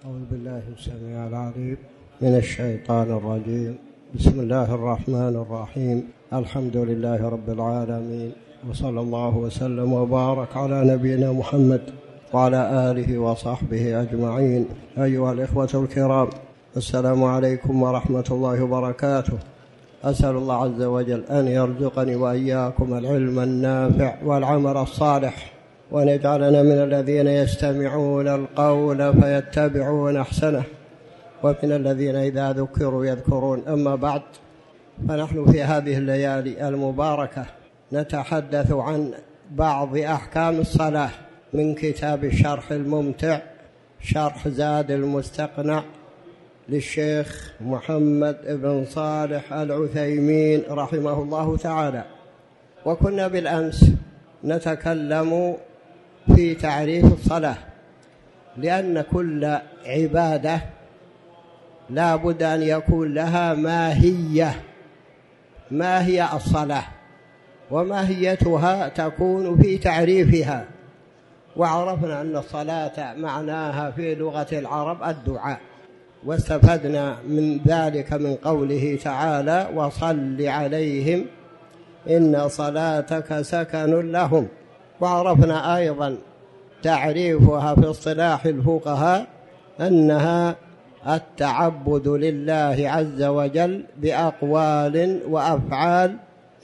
أعوذ بالله السميع العليم من الشيطان الرجيم. بسم الله الرحمن الرحيم. الحمد لله رب العالمين، وصلى الله وسلم وبارك على نبينا محمد وعلى آله وصحبه أجمعين. أيها الإخوة الكرام، السلام عليكم ورحمة الله وبركاته. أسأل الله عز وجل أن يرزقني وإياكم العلم النافع والعمل الصالح، وأن يجعلنا من الذين يستمعون القول فيتبعون أحسنه، ومن الذين إذا ذكروا يذكرون. أما بعد، فنحن في هذه الليالي المباركة نتحدث عن بعض أحكام الصلاة من كتاب الشرح الممتع، شرح زاد المستقنع للشيخ محمد بن صالح العثيمين رحمه الله تعالى. وكنا بالأمس نتكلم في تعريف الصلاة، لأن كل عبادة لا بد أن يكون لها ماهية. ما هي الصلاة؟ وماهيتها تكون في تعريفها. وعرفنا أن الصلاة معناها في لغة العرب الدعاء، واستفدنا من ذلك من قوله تعالى: وصل عليهم إن صلاتك سكن لهم. وعرفنا أيضا تعريفها في اصطلاح الفقهاء أنها التعبد لله عز وجل بأقوال وأفعال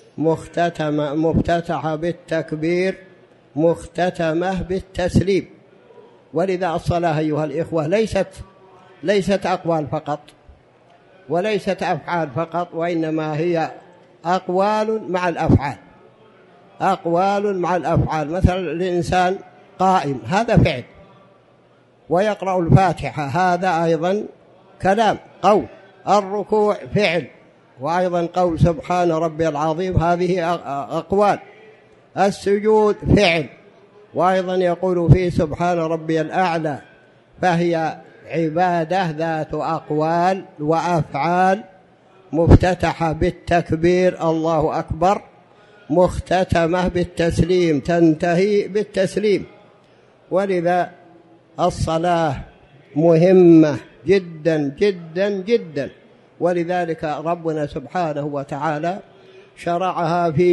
مفتتحة بالتكبير مختتمة بالتسليم. ولذا الصلاة أيها الإخوة ليست أقوال فقط، وليست أفعال فقط، وإنما هي أقوال مع الأفعال. أقوال مع الأفعال. مثلا الإنسان قائم، هذا فعل، ويقرأ الفاتحة، هذا أيضا كلام، قول. الركوع فعل، وأيضا قول سبحان ربي العظيم، هذه أقوال. السجود فعل، وأيضا يقول فيه سبحان ربي الأعلى. فهي عبادة ذات أقوال وأفعال مفتتحة بالتكبير الله أكبر، مختتمة بالتسليم، تنتهي بالتسليم. ولذا الصلاة مهمة جدا جدا جدا، ولذلك ربنا سبحانه وتعالى شرعها في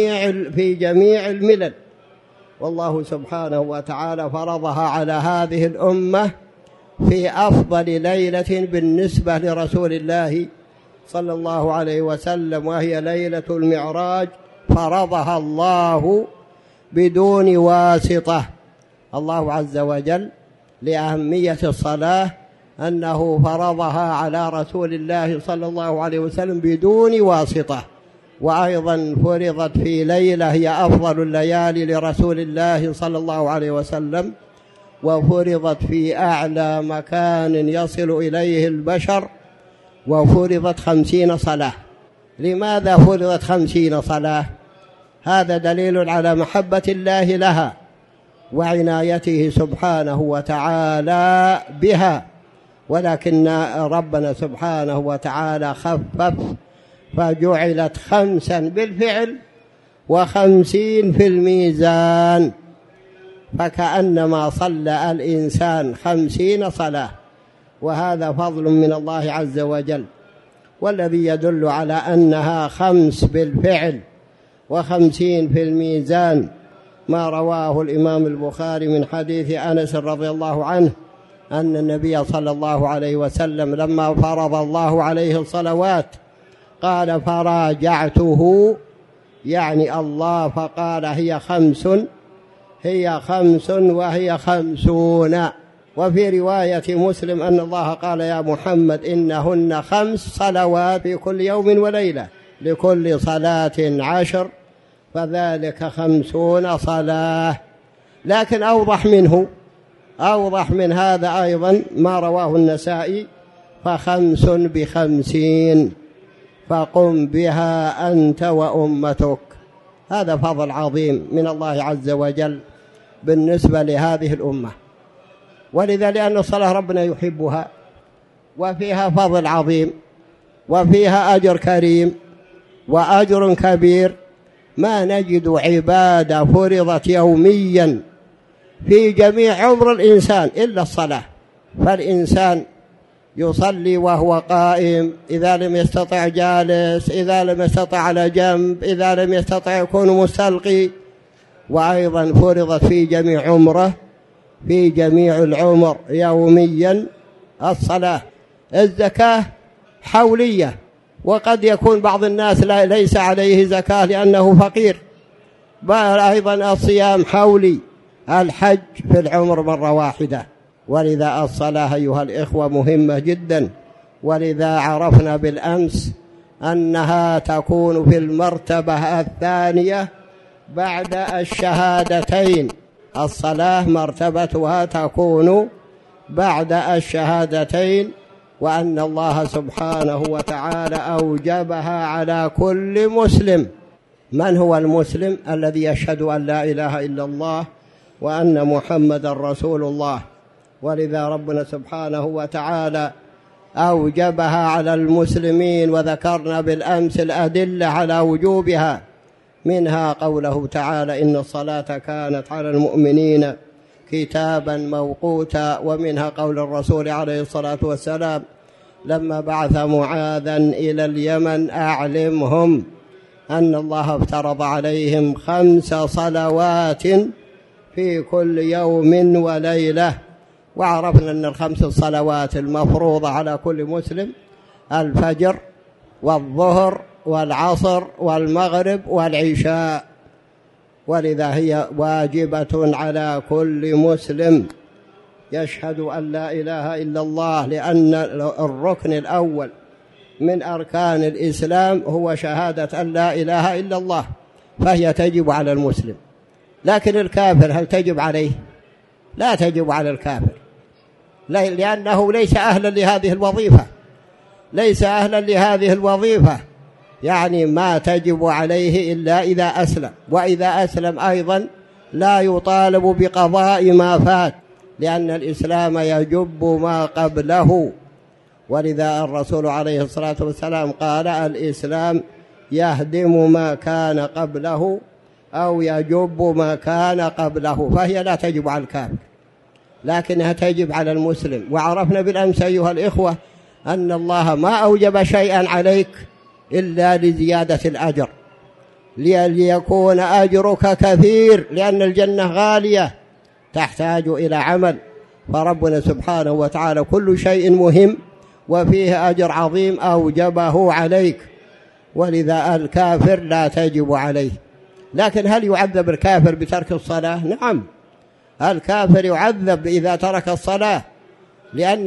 جميع الملل. والله سبحانه وتعالى فرضها على هذه الأمة في أفضل ليلة بالنسبة لرسول الله صلى الله عليه وسلم، وهي ليلة المعراج. فرضها الله بدون واسطة. الله عز وجل لأهمية الصلاة أنه فرضها على رسول الله صلى الله عليه وسلم بدون واسطة. وأيضا فرضت في ليلة هي أفضل الليالي لرسول الله صلى الله عليه وسلم، وفرضت في أعلى مكان يصل إليه البشر، وفرضت 50 صلاة. لماذا فرضت 50 صلاة؟ هذا دليل على محبة الله لها وعنايته سبحانه وتعالى بها. ولكن ربنا سبحانه وتعالى خفف، فجعلت 5 بالفعل و50 في الميزان، فكأنما صلى الإنسان 50 صلاة. وهذا فضل من الله عز وجل، والذي يدل على أنها 5 بالفعل و50 في الميزان ما رواه الإمام البخاري من حديث أنس رضي الله عنه أن النبي صلى الله عليه وسلم لما فرض الله عليه الصلوات قال: فراجعته، يعني الله، فقال: هي 5 وهي 50. وفي رواية مسلم أن الله قال: يا محمد إنهن 5 صلوات في كل يوم وليلة، لكل صلاة 10، فذلك 50 صلاة. لكن أوضح من هذا أيضا ما رواه النسائي: ف5 ب50 فقم بها أنت وأمتك. هذا فضل عظيم من الله عز وجل بالنسبة لهذه الأمة. ولذا لأن الصلاة ربنا يحبها، وفيها فضل عظيم، وفيها أجر كريم وأجر كبير. ما نجد عبادة فرضت يوميا في جميع عمر الإنسان إلا الصلاة. فالإنسان يصلي وهو قائم، إذا لم يستطع جالس، إذا لم يستطع على جنب، إذا لم يستطع يكون مستلقي. وأيضا فرضت في جميع عمره، في جميع العمر يوميا الصلاة. الزكاة حولية، وقد يكون بعض الناس ليس عليه زكاة لأنه فقير. أيضا الصيام حولي، الحج في العمر مرة واحدة. ولذا الصلاة أيها الإخوة مهمة جدا، ولذا عرفنا بالأمس أنها تكون في المرتبة الثانية بعد الشهادتين. الصلاة مرتبتها تكون بعد الشهادتين، وأن الله سبحانه وتعالى أوجبها على كل مسلم. من هو المسلم؟ الذي يشهد أن لا إله إلا الله وأن محمد رسول الله. ولذا ربنا سبحانه وتعالى أوجبها على المسلمين، وذكرنا بالأمس الأدلة على وجوبها، منها قوله تعالى: إن الصلاة كانت على المؤمنين كتابا موقوتا. ومنها قول الرسول عليه الصلاة والسلام لما بعث معاذا إلى اليمن: أعلمهم أن الله افترض عليهم 5 صلوات في كل يوم وليلة. وعرفنا أن ال5 صلوات المفروضة على كل مسلم: الفجر والظهر والعصر والمغرب والعشاء. ولذا هي واجبة على كل مسلم يشهد أن لا إله إلا الله، لأن الركن الأول من أركان الإسلام هو شهادة أن لا إله إلا الله، فهي تجب على المسلم. لكن الكافر هل تجب عليه؟ لا تجب على الكافر، لأنه ليس أهلا لهذه الوظيفة، ليس أهلا لهذه الوظيفة، يعني ما تجب عليه إلا إذا أسلم. وإذا أسلم أيضا لا يطالب بقضاء ما فات، لأن الإسلام يجب ما قبله. ولذا الرسول عليه الصلاة والسلام قال: الإسلام يهدم ما كان قبله أو يجب ما كان قبله. فهي لا تجب على الكافر، لكنها تجب على المسلم. وعرفنا بالأمس أيها الإخوة أن الله ما أوجب شيئا عليك إلا لزيادة الأجر، ليكون أجرك كثير، لأن الجنة غالية تحتاج إلى عمل. فربنا سبحانه وتعالى كل شيء مهم وفيه أجر عظيم أوجبه عليك. ولذا الكافر لا تجب عليه. لكن هل يعذب الكافر بترك الصلاة؟ نعم، الكافر يعذب إذا ترك الصلاة، لأن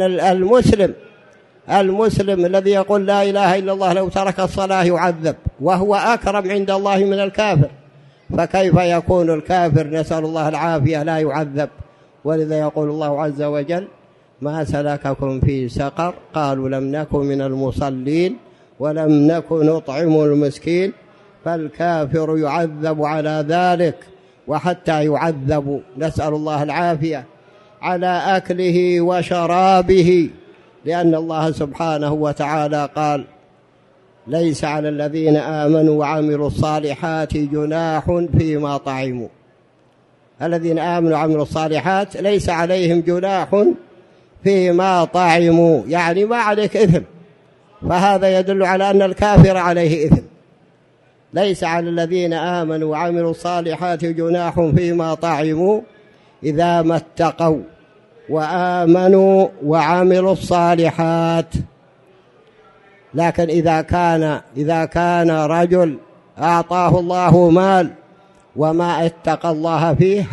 المسلم الذي يقول لا إله إلا الله لو ترك الصلاة يعذب، وهو أكرم عند الله من الكافر. فكيف يكون الكافر نسأل الله العافية لا يعذب؟ ولذا يقول الله عز وجل: ما سلككم في سقر؟ قالوا لم نكن من المصلين ولم نكن نطعم المسكين. فالكافر يعذب على ذلك، وحتى يعذب نسأل الله العافية على أكله وشرابه، لأن الله سبحانه وتعالى قال: ليس على الذين آمنوا وعملوا الصالحات جناح فيما طعموا. الذين آمنوا وعملوا الصالحات ليس عليهم جناح فيما طعموا، يعني ما عليك إثم. فهذا يدل على أن الكافر عليه إثم. ليس على الذين آمنوا وعملوا الصالحات جناح فيما طعموا إذا ما اتقوا وآمنوا وعملوا الصالحات. لكن إذا كان رجل أعطاه الله مال وما اتقى الله فيه،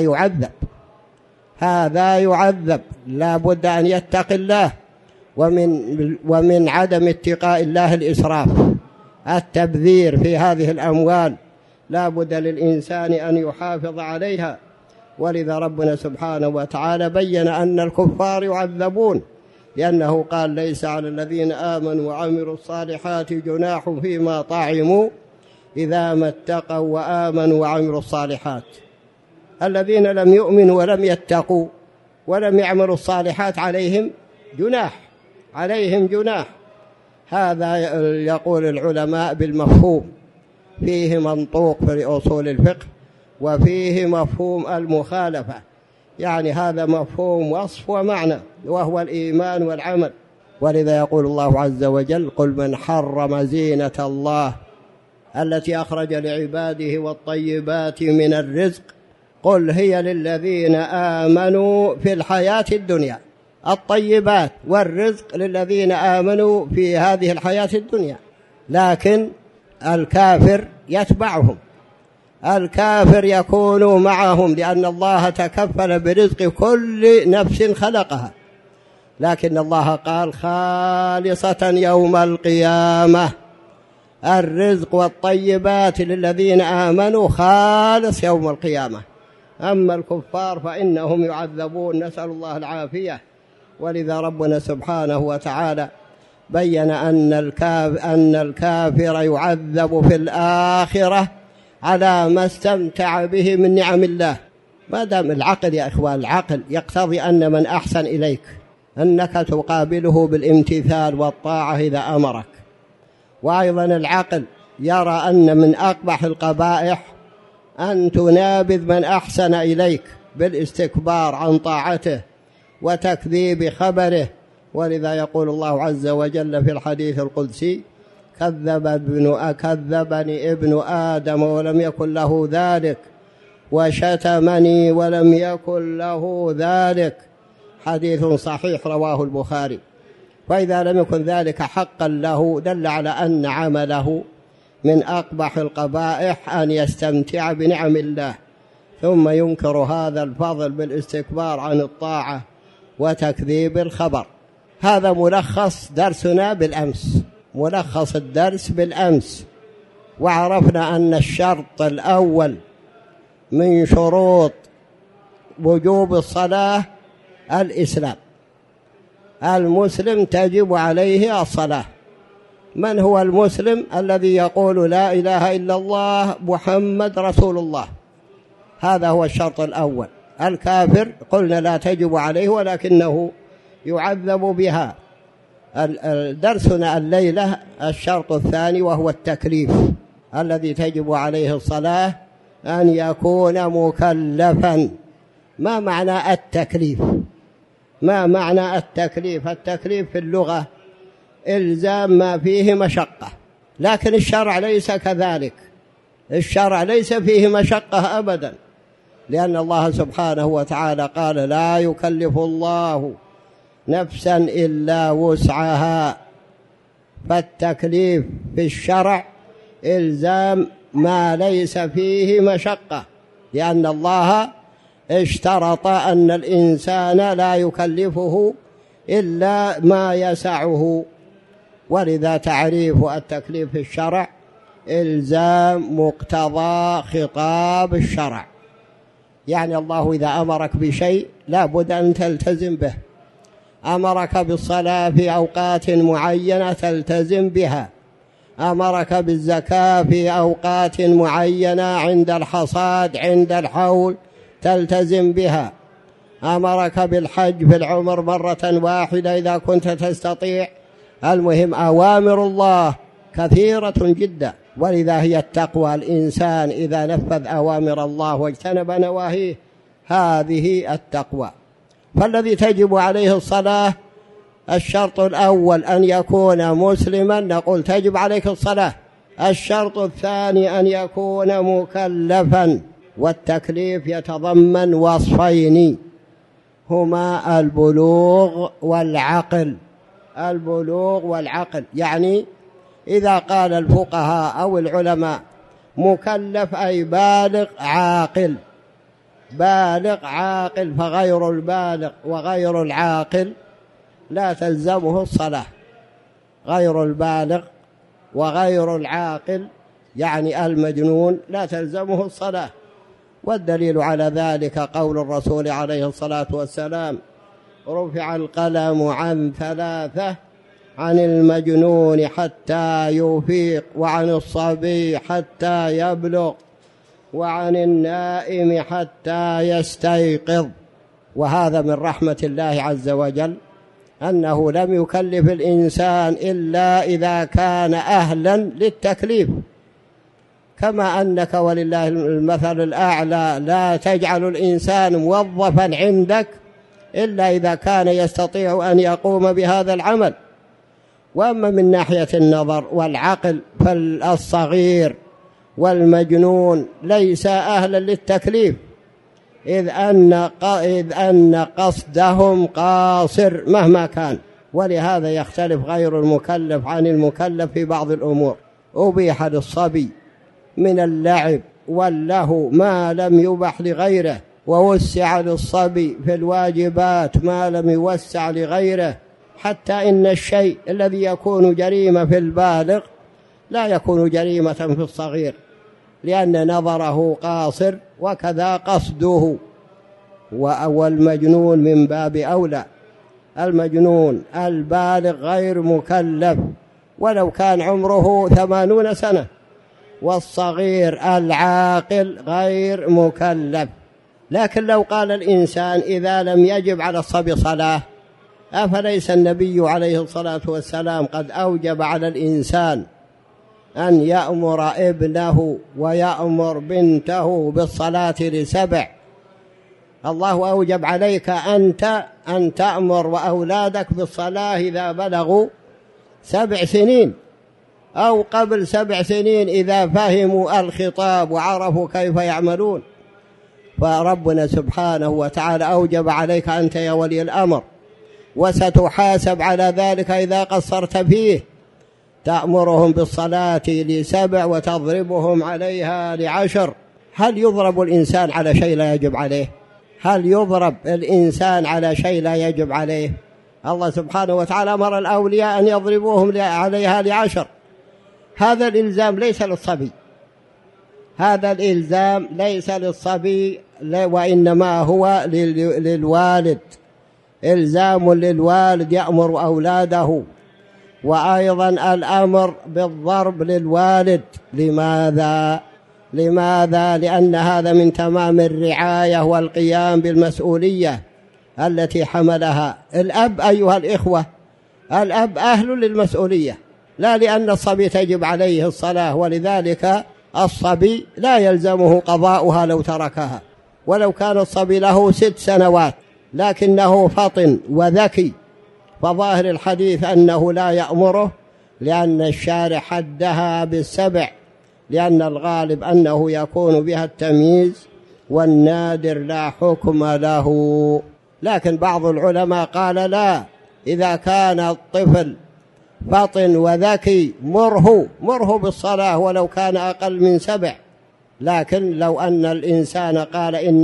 هذا يعذب. لا بد أن يتقي الله. ومن عدم اتقاء الله الإسراف، التبذير في هذه الأموال. لا بد للإنسان أن يحافظ عليها. ولذا ربنا سبحانه وتعالى بين أن الكفار يعذبون، لأنه قال: ليس على الذين آمنوا وعملوا الصالحات جناح فيما طعموا إذا ما اتقوا وآمنوا وعملوا الصالحات. الذين لم يؤمنوا ولم يتقوا ولم يعملوا الصالحات عليهم جناح. هذا يقول العلماء بالمفهوم، فيه منطوق في أصول الفقه، وفيه مفهوم المخالفة. يعني هذا مفهوم وصف ومعنى، وهو الإيمان والعمل. ولذا يقول الله عز وجل: قل من حرم زينة الله التي أخرج لعباده والطيبات من الرزق قل هي للذين آمنوا في الحياة الدنيا. الطيبات والرزق للذين آمنوا في هذه الحياة الدنيا، لكن الكافر يتبعهم، الكافر يكون معهم، لأن الله تكفل برزق كل نفس خلقها، لكن الله قال: خالصة يوم القيامة. الرزق والطيبات للذين آمنوا خالص يوم القيامة، أما الكفار فإنهم يعذبون، نسأل الله العافية. ولذا ربنا سبحانه وتعالى بين أن الكافر يعذب في الآخرة على ما استمتع به من نعم الله. ما دام العقل يا إخوان، العقل يقتضي أن من أحسن إليك أنك تقابله بالامتثال والطاعة إذا أمرك، وأيضا العقل يرى أن من أقبح القبائح أن تنابذ من أحسن إليك بالاستكبار عن طاعته وتكذيب خبره. ولذا يقول الله عز وجل في الحديث القدسي: كذبني ابن آدم ولم يكن له ذلك، وشتمني ولم يكن له ذلك. حديث صحيح رواه البخاري. فإذا لم يكن ذلك حقا له دل على أن عمله من أقبح القبائح أن يستمتع بنعم الله ثم ينكر هذا الفضل بالاستكبار عن الطاعة وتكذيب الخبر. هذا ملخص درسنا بالأمس، ملخص الدرس بالأمس. وعرفنا أن الشرط الأول من شروط وجوب الصلاة الإسلام. المسلم تجب عليه الصلاة. من هو المسلم؟ الذي يقول لا إله إلا الله محمد رسول الله، هذا هو الشرط الأول. الكافر قلنا لا تجب عليه ولكنه يعذب بها. درسنا الليلة الشرط الثاني وهو التكليف. الذي تجب عليه الصلاة أن يكون مكلفا. ما معنى التكليف؟ ما معنى التكليف؟ التكليف في اللغة إلزام ما فيه مشقة، لكن الشرع ليس كذلك. الشرع ليس فيه مشقة أبدا، لأن الله سبحانه وتعالى قال: لا يكلف الله نفسا إلا وسعها. فالتكليف في الشرع إلزام ما ليس فيه مشقة، لأن الله اشترط أن الإنسان لا يكلفه إلا ما يسعه. ولذا تعريف التكليف في الشرع إلزام مقتضى خطاب الشرع، يعني الله إذا أمرك بشيء لا بد أن تلتزم به. أمرك بالصلاة في أوقات معينة تلتزم بها، أمرك بالزكاة في أوقات معينة عند الحصاد عند الحول تلتزم بها، أمرك بالحج في العمر مرة واحدة إذا كنت تستطيع. المهم أوامر الله كثيرة جدا، ولذا هي التقوى. الإنسان إذا نفذ أوامر الله واجتنب نواهيه هذه التقوى. فالذي تجب عليه الصلاة الشرط الأول أن يكون مسلما، نقول تجب عليك الصلاة. الشرط الثاني أن يكون مكلفا. والتكليف يتضمن وصفين هما البلوغ والعقل. البلوغ والعقل، يعني إذا قال الفقهاء أو العلماء مكلف أي بالغ عاقل. بالغ عاقل، فغير البالغ وغير العاقل لا تلزمه الصلاة. غير البالغ وغير العاقل يعني المجنون لا تلزمه الصلاة. والدليل على ذلك قول الرسول عليه الصلاة والسلام: رفع القلم عن ثلاثة، عن المجنون حتى يفيق، وعن الصبي حتى يبلغ، وعن النائم حتى يستيقظ. وهذا من رحمة الله عز وجل أنه لم يكلف الإنسان إلا إذا كان أهلا للتكليف. كما أنك ولله المثل الأعلى لا تجعل الإنسان موظفا عندك إلا إذا كان يستطيع أن يقوم بهذا العمل. وأما من ناحية النظر والعقل فالصغير والمجنون ليس أهلا للتكليف، إذ أن قصدهم قاصر مهما كان، ولهذا يختلف غير المكلف عن المكلف في بعض الأمور. أبيح للصبي من اللعب واللهو ما لم يبح لغيره، ووسع للصبي في الواجبات ما لم يوسع لغيره، حتى إن الشيء الذي يكون جريمة في البالغ لا يكون جريمة في الصغير، لأن نظره قاصر وكذا قصده. والمجنون من باب أولى، المجنون البالغ غير مكلف ولو كان عمره 80 سنة، والصغير العاقل غير مكلف. لكن لو قال الإنسان إذا لم يجب على الصبي صلاة، أفليس النبي عليه الصلاة والسلام قد أوجب على الإنسان أن يأمر ابنه ويأمر بنته بالصلاة ل7؟ الله أوجب عليك أنت أن تأمر وأولادك بالصلاة إذا بلغوا 7 سنين أو قبل 7 سنين إذا فهموا الخطاب وعرفوا كيف يعملون. فربنا سبحانه وتعالى أوجب عليك أنت يا ولي الأمر، وستحاسب على ذلك إذا قصرت فيه. تأمرهم بالصلاة ل7 وتضربهم عليها ل10. هل يضرب الإنسان على شيء لا يجب عليه؟ هل يضرب الإنسان على شيء لا يجب عليه؟ الله سبحانه وتعالى أمر الأولياء أن يضربوهم عليها ل10. هذا الإلزام ليس للصبي، هذا الإلزام ليس للصبي، وإنما هو للوالد، إلزام للوالد يأمر أولاده. وأيضا الأمر بالضرب للوالد. لماذا؟ لأن هذا من تمام الرعاية والقيام بالمسؤولية التي حملها الأب. أيها الإخوة، الأب أهل للمسؤولية، لا لأن الصبي تجب عليه الصلاة، ولذلك الصبي لا يلزمه قضاؤها لو تركها، ولو كان الصبي له 6 سنوات لكنه فطن وذكي، فظاهر الحديث أنه لا يأمره، لأن الشارع حدها بال7، لأن الغالب أنه يكون بها التمييز، والنادر لا حكم له. لكن بعض العلماء قال لا، إذا كان الطفل فطن وذكي مره بالصلاة ولو كان أقل من 7. لكن لو أن الإنسان قال إن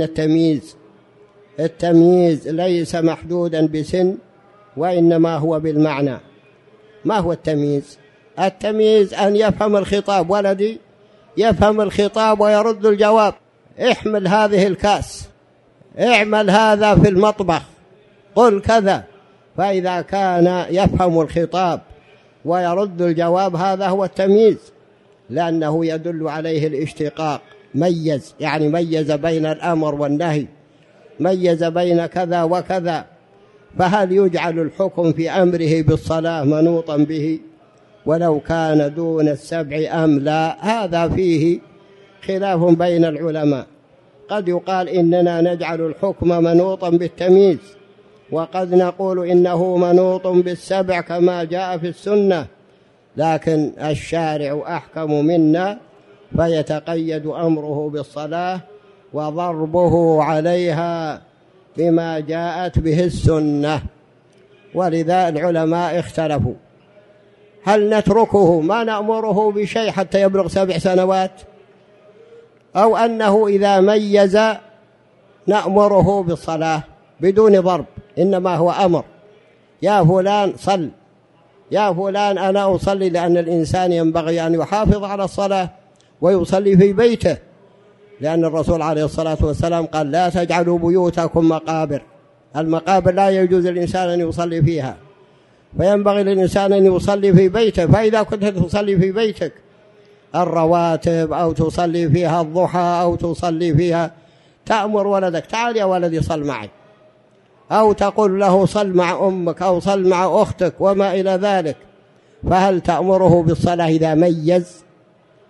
التمييز ليس محدودا بسن، وإنما هو بالمعنى. ما هو التمييز؟ التمييز أن يفهم الخطاب، ولدي يفهم الخطاب ويرد الجواب، احمل هذه الكاس، اعمل هذا في المطبخ، قل كذا. فإذا كان يفهم الخطاب ويرد الجواب هذا هو التمييز، لأنه يدل عليه الاشتقاق. ميز يعني ميز بين الأمر والنهي، ميز بين كذا وكذا. فهل يجعل الحكم في أمره بالصلاة منوطا به ولو كان دون 7 أم لا؟ هذا فيه خلاف بين العلماء. قد يقال إننا نجعل الحكم منوطا بالتمييز، وقد نقول إنه منوط بال7 كما جاء في السنة، لكن الشارع أحكم منا، فيتقيد أمره بالصلاة وضربه عليها بما جاءت به السنة. ولذا العلماء اختلفوا، هل نتركه ما نأمره بشيء حتى يبلغ 7 سنوات، أو أنه إذا ميز نأمره بالصلاة بدون ضرب، إنما هو أمر، يا فلان صل، يا فلان أنا أصلي، لأن الإنسان ينبغي أن يحافظ على الصلاة ويصلي في بيته، لأن الرسول عليه الصلاة والسلام قال لا تجعلوا بيوتكم مقابر. المقابر لا يجوز الإنسان أن يصلي فيها، فينبغي للإنسان أن يصلي في بيته. فإذا كنت تصلي في بيتك الرواتب أو تصلي فيها الضحى أو تصلي فيها، تأمر ولدك تعال يا ولدي صل معي، أو تقول له صل مع أمك أو صل مع أختك وما إلى ذلك. فهل تأمره بالصلاة إذا ميز؟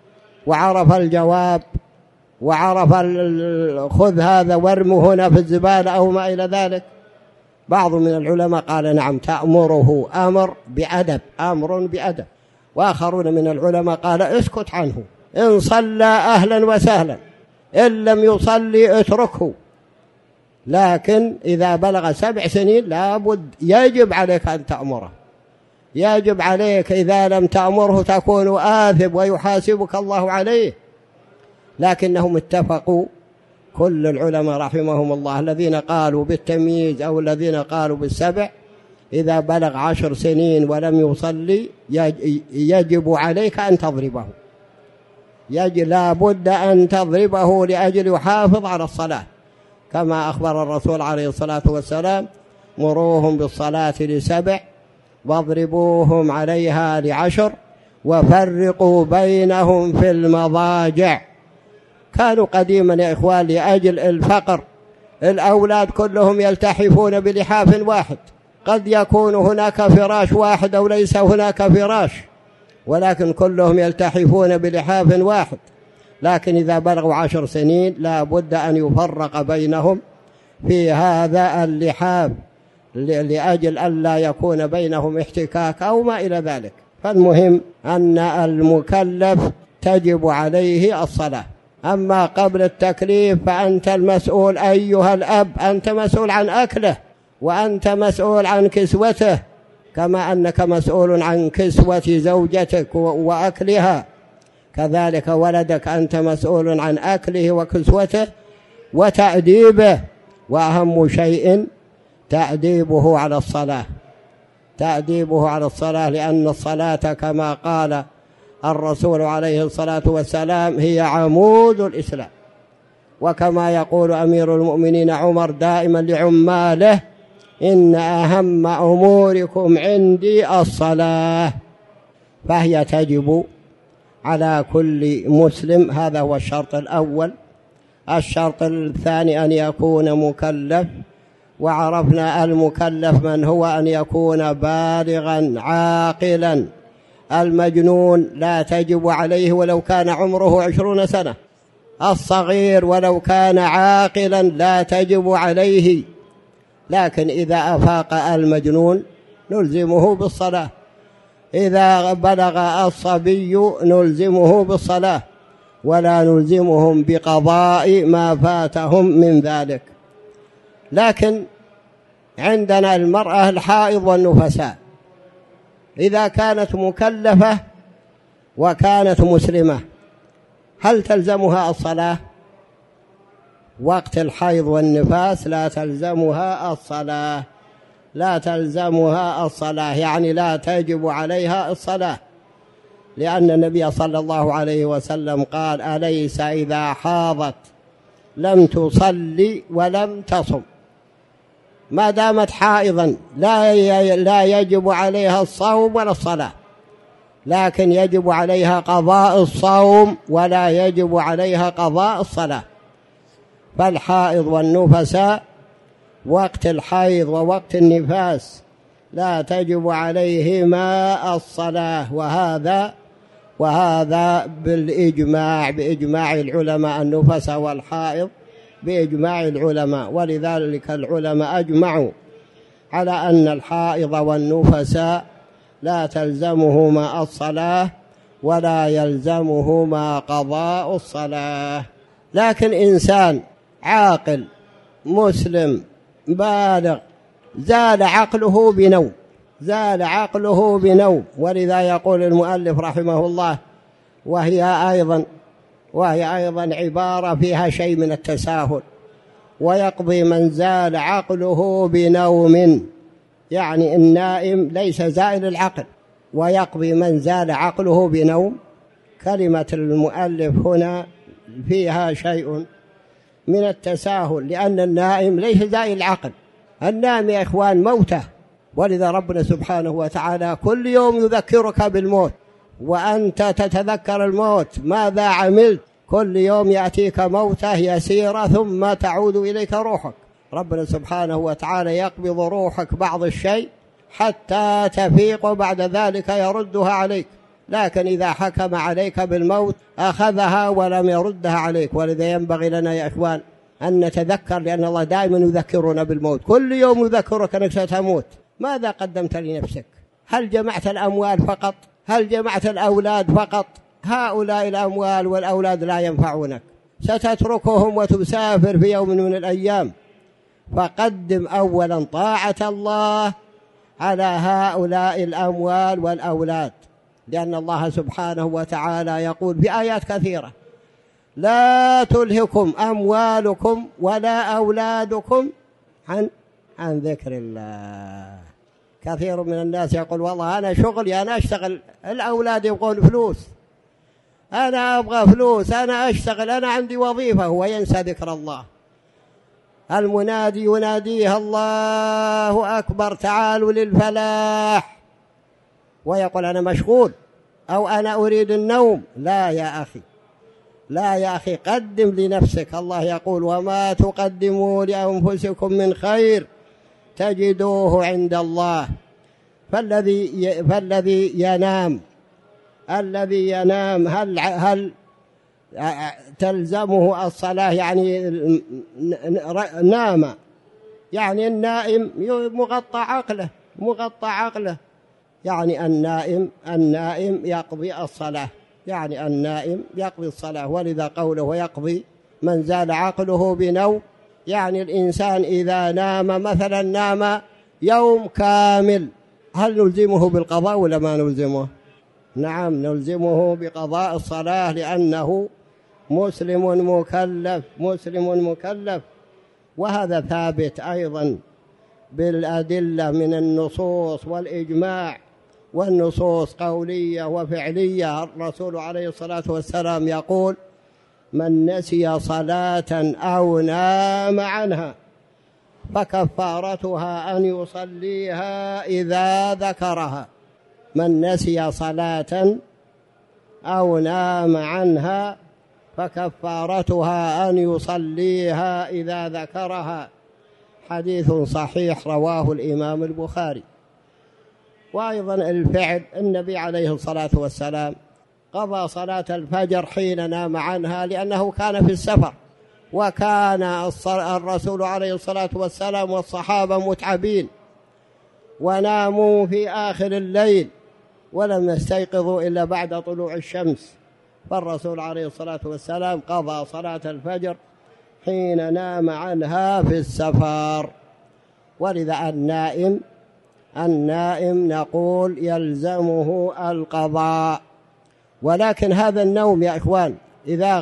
وعرف الجواب وعرف خذ هذا وارمه هنا في الزبالة أو ما إلى ذلك. بعض من العلماء قال نعم تأمره أمر بأدب، وآخرون من العلماء قال اسكت عنه، إن صلى أهلا وسهلا، إن لم يصلي اتركه. لكن إذا بلغ 7 سنين لابد يجب عليك أن تأمره، يجب عليك، إذا لم تأمره تكون آثم ويحاسبك الله عليه. لكنهم اتفقوا كل العلماء رحمهم الله الذين قالوا بالتمييز أو الذين قالوا بالسبع، إذا بلغ 10 سنين ولم يصلي يجب عليك أن تضربه، لا بد أن تضربه لأجل يحافظ على الصلاة، كما أخبر الرسول عليه الصلاة والسلام مروهم بالصلاة ل7 واضربوهم عليها ل10 وفرقوا بينهم في المضاجع. كانوا قديما يا إخوان لأجل الفقر الأولاد كلهم يلتحفون بلحاف واحد، قد يكون هناك فراش واحد أو ليس هناك فراش، ولكن كلهم يلتحفون بلحاف واحد. لكن إذا بلغوا 10 سنين لا بد أن يفرق بينهم في هذا اللحاف لأجل ألا يكون بينهم احتكاك أو ما إلى ذلك. فالمهم أن المكلف تجب عليه الصلاة. أما قبل التكليف فأنت المسؤول أيها الأب، أنت مسؤول عن أكله، وأنت مسؤول عن كسوته، كما أنك مسؤول عن كسوة زوجتك وأكلها، كذلك ولدك أنت مسؤول عن أكله وكسوته وتأديبه، وأهم شيء تأديبه على الصلاة، تأديبه على الصلاة، لأن الصلاة كما قال الرسول عليه الصلاة والسلام هي عمود الإسلام، وكما يقول أمير المؤمنين عمر دائما لعماله إن أهم أموركم عندي الصلاة. فهي تجب على كل مسلم، هذا هو الشرط الأول. الشرط الثاني أن يكون مكلف، وعرفنا المكلف من هو، أن يكون بالغا عاقلا. المجنون لا تجب عليه ولو كان عمره 20 سنة، الصغير ولو كان عاقلا لا تجب عليه، لكن إذا أفاق المجنون نلزمه بالصلاة، إذا بلغ الصبي نلزمه بالصلاة، ولا نلزمهم بقضاء ما فاتهم من ذلك. لكن عندنا المرأة الحائض والنفساء، إذا كانت مكلفة وكانت مسلمة هل تلزمها الصلاة؟ وقت الحيض والنفاس لا تلزمها الصلاة، لا تلزمها الصلاة، يعني لا تجب عليها الصلاة، لأن النبي صلى الله عليه وسلم قال أليس إذا حاضت لم تصلي ولم تصم. ما دامت حائضا لا يجب عليها الصوم ولا الصلاة، لكن يجب عليها قضاء الصوم ولا يجب عليها قضاء الصلاة. فالحائض والنفساء وقت الحيض ووقت النفاس لا تجب عليهما الصلاة، وهذا بإجماع العلماء، النفساء والحائض بإجماع العلماء. ولذلك العلماء أجمعوا على أن الحائض والنفساء لا تلزمهما الصلاة ولا يلزمهما قضاء الصلاة. لكن إنسان عاقل مسلم بالغ زال عقله بنوم، ولذا يقول المؤلف رحمه الله وهي أيضا عبارة فيها شيء من التساهل، ويقضي من زال عقله بنوم، يعني النائم ليس زائل العقل، ويقضي من زال عقله بنوم. كلمة المؤلف هنا فيها شيء من التساهل، لأن النائم ليس زائل العقل، النائم يا إخوان موته، ولذا ربنا سبحانه وتعالى كل يوم يذكرك بالموت، وأنت تتذكر الموت ماذا عملت، كل يوم يأتيك موته يسيرة ثم تعود إليك روحك. ربنا سبحانه وتعالى يقبض روحك بعض الشيء حتى تفيق، وبعد ذلك يردها عليك. لكن إذا حكم عليك بالموت أخذها ولم يردها عليك. ولذا ينبغي لنا يا إخوان أن نتذكر، لأن الله دائما يذكرنا بالموت، كل يوم يذكرك أنك ستموت. ماذا قدمت لنفسك؟ هل جمعت الأموال فقط؟ هل جمعت الأولاد فقط؟ هؤلاء الأموال والأولاد لا ينفعونك، ستتركهم وتسافر في يوم من الأيام. فقدم أولا طاعة الله على هؤلاء الأموال والأولاد، لأن الله سبحانه وتعالى يقول في آيات كثيرة: لا تلهكم أموالكم ولا أولادكم عن ذكر الله. كثير من الناس يقول والله أنا شغلي أنا أشتغل، الأولاد يبغون فلوس، أنا أبغى فلوس، أنا أشتغل، أنا عندي وظيفة، هو ينسى ذكر الله. المنادي يناديه الله أكبر تعالوا للفلاح، ويقول أنا مشغول أو أنا أريد النوم. لا يا أخي، لا يا أخي، قدم لنفسك. الله يقول وما تقدموا لأنفسكم من خير تجدوه عند الله. فالذي ينام، الذي ينام هل تلزمه الصلاة؟ يعني نام، يعني النائم مغطى عقله، يعني النائم يقضي الصلاة، يعني النائم يقضي الصلاة. ولذا قوله ويقضي من زال عقله بنوم، يعني الإنسان إذا نام مثلا نام يوم كامل، هل نلزمه بالقضاء ولا ما نلزمه؟ نعم نلزمه بقضاء الصلاة، لأنه مسلم مكلف. وهذا ثابت أيضا بالأدلة من النصوص والإجماع، والنصوص قولية وفعلية. الرسول عليه الصلاة والسلام يقول من نسي صلاة أو نام عنها فكفارتها أن يصليها إذا ذكرها. من نسي صلاة أو نام عنها فكفارتها أن يصليها إذا ذكرها. حديث صحيح رواه الإمام البخاري. وأيضا الفعل، النبي عليه الصلاة والسلام قضى صلاة الفجر حين نام عنها لأنه كان في السفر، وكان الرسول عليه الصلاة والسلام والصحابة متعبين وناموا في آخر الليل ولم يستيقظوا إلا بعد طلوع الشمس، فالرسول عليه الصلاة والسلام قضى صلاة الفجر حين نام عنها في السفر. ولذا النائم نقول يلزمه القضاء. ولكن هذا النوم يا إخوان إذا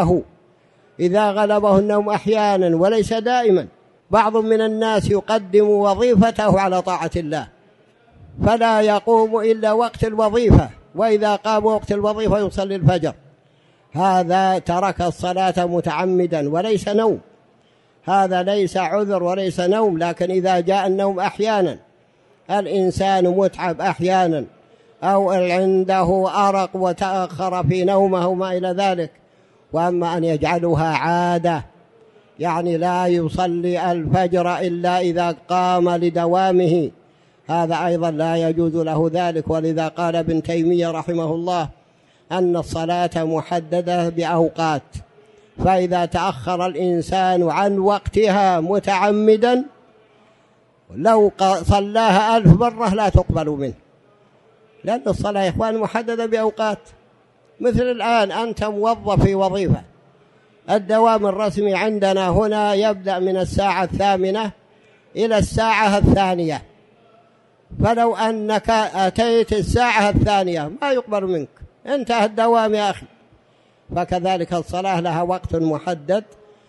غلبه النوم أحيانا وليس دائما. بعض من الناس يقدم وظيفته على طاعة الله فلا يقوم إلا وقت الوظيفة، وإذا قام وقت الوظيفة يصلي الفجر، هذا ترك الصلاة متعمدا وليس نوم، هذا ليس عذر وليس نوم. لكن إذا جاء النوم أحيانا، الإنسان متعب أحيانا أو عنده أرق وتأخر في نومه وما إلى ذلك، وأما أن يجعلها عادة، يعني لا يصلي الفجر إلا إذا قام لدوامه، هذا أيضا لا يجوز له ذلك. ولذا قال ابن تيمية رحمه الله أن الصلاة محددة بأوقات، فإذا تأخر الإنسان عن وقتها متعمدا لو صلاها 1000 مرة لا تقبل منه، لأن الصلاة يا إخوان محددة بأوقات. مثل الآن أنت موظف في وظيفة، الدوام الرسمي عندنا هنا يبدأ من الساعة 8 إلى الساعة 2، فلو أنك أتيت الساعة 2 ما يقبل منك، انتهى الدوام يا أخي. فكذلك الصلاة لها وقت محدد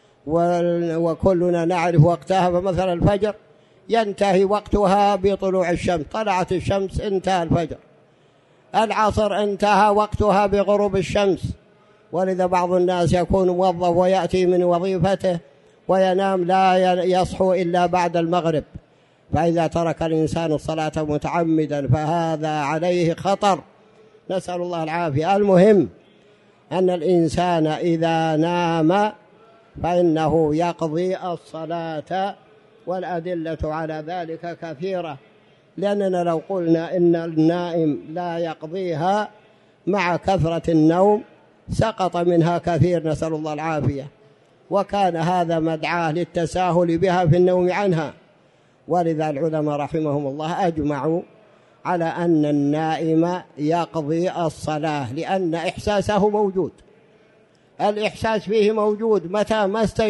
وكلنا نعرف وقتها. فمثلا الفجر ينتهي وقتها بطلوع الشمس، طلعت الشمس انتهى الفجر. العصر انتهى وقتها بغروب الشمس. ولذا بعض الناس يكون موظف ويأتي من وظيفته وينام لا يصحو إلا بعد المغرب، فإذا ترك الإنسان الصلاة متعمدا فهذا عليه خطر، نسأل الله العافية. المهم أن الإنسان إذا نام فإنه يقضي الصلاة، والأدلة على ذلك كثيرة، لأننا لو قلنا إن النائم لا يقضيها مع كثرة النوم سقط منها كثير، نسأل الله العافية، وكان هذا مدعاة للتساهل بها في النوم عنها. ولذا العلماء رحمهم الله أجمعوا على أن النائم يقضي الصلاة، لأن إحساسه موجود، الإحساس فيه موجود، متى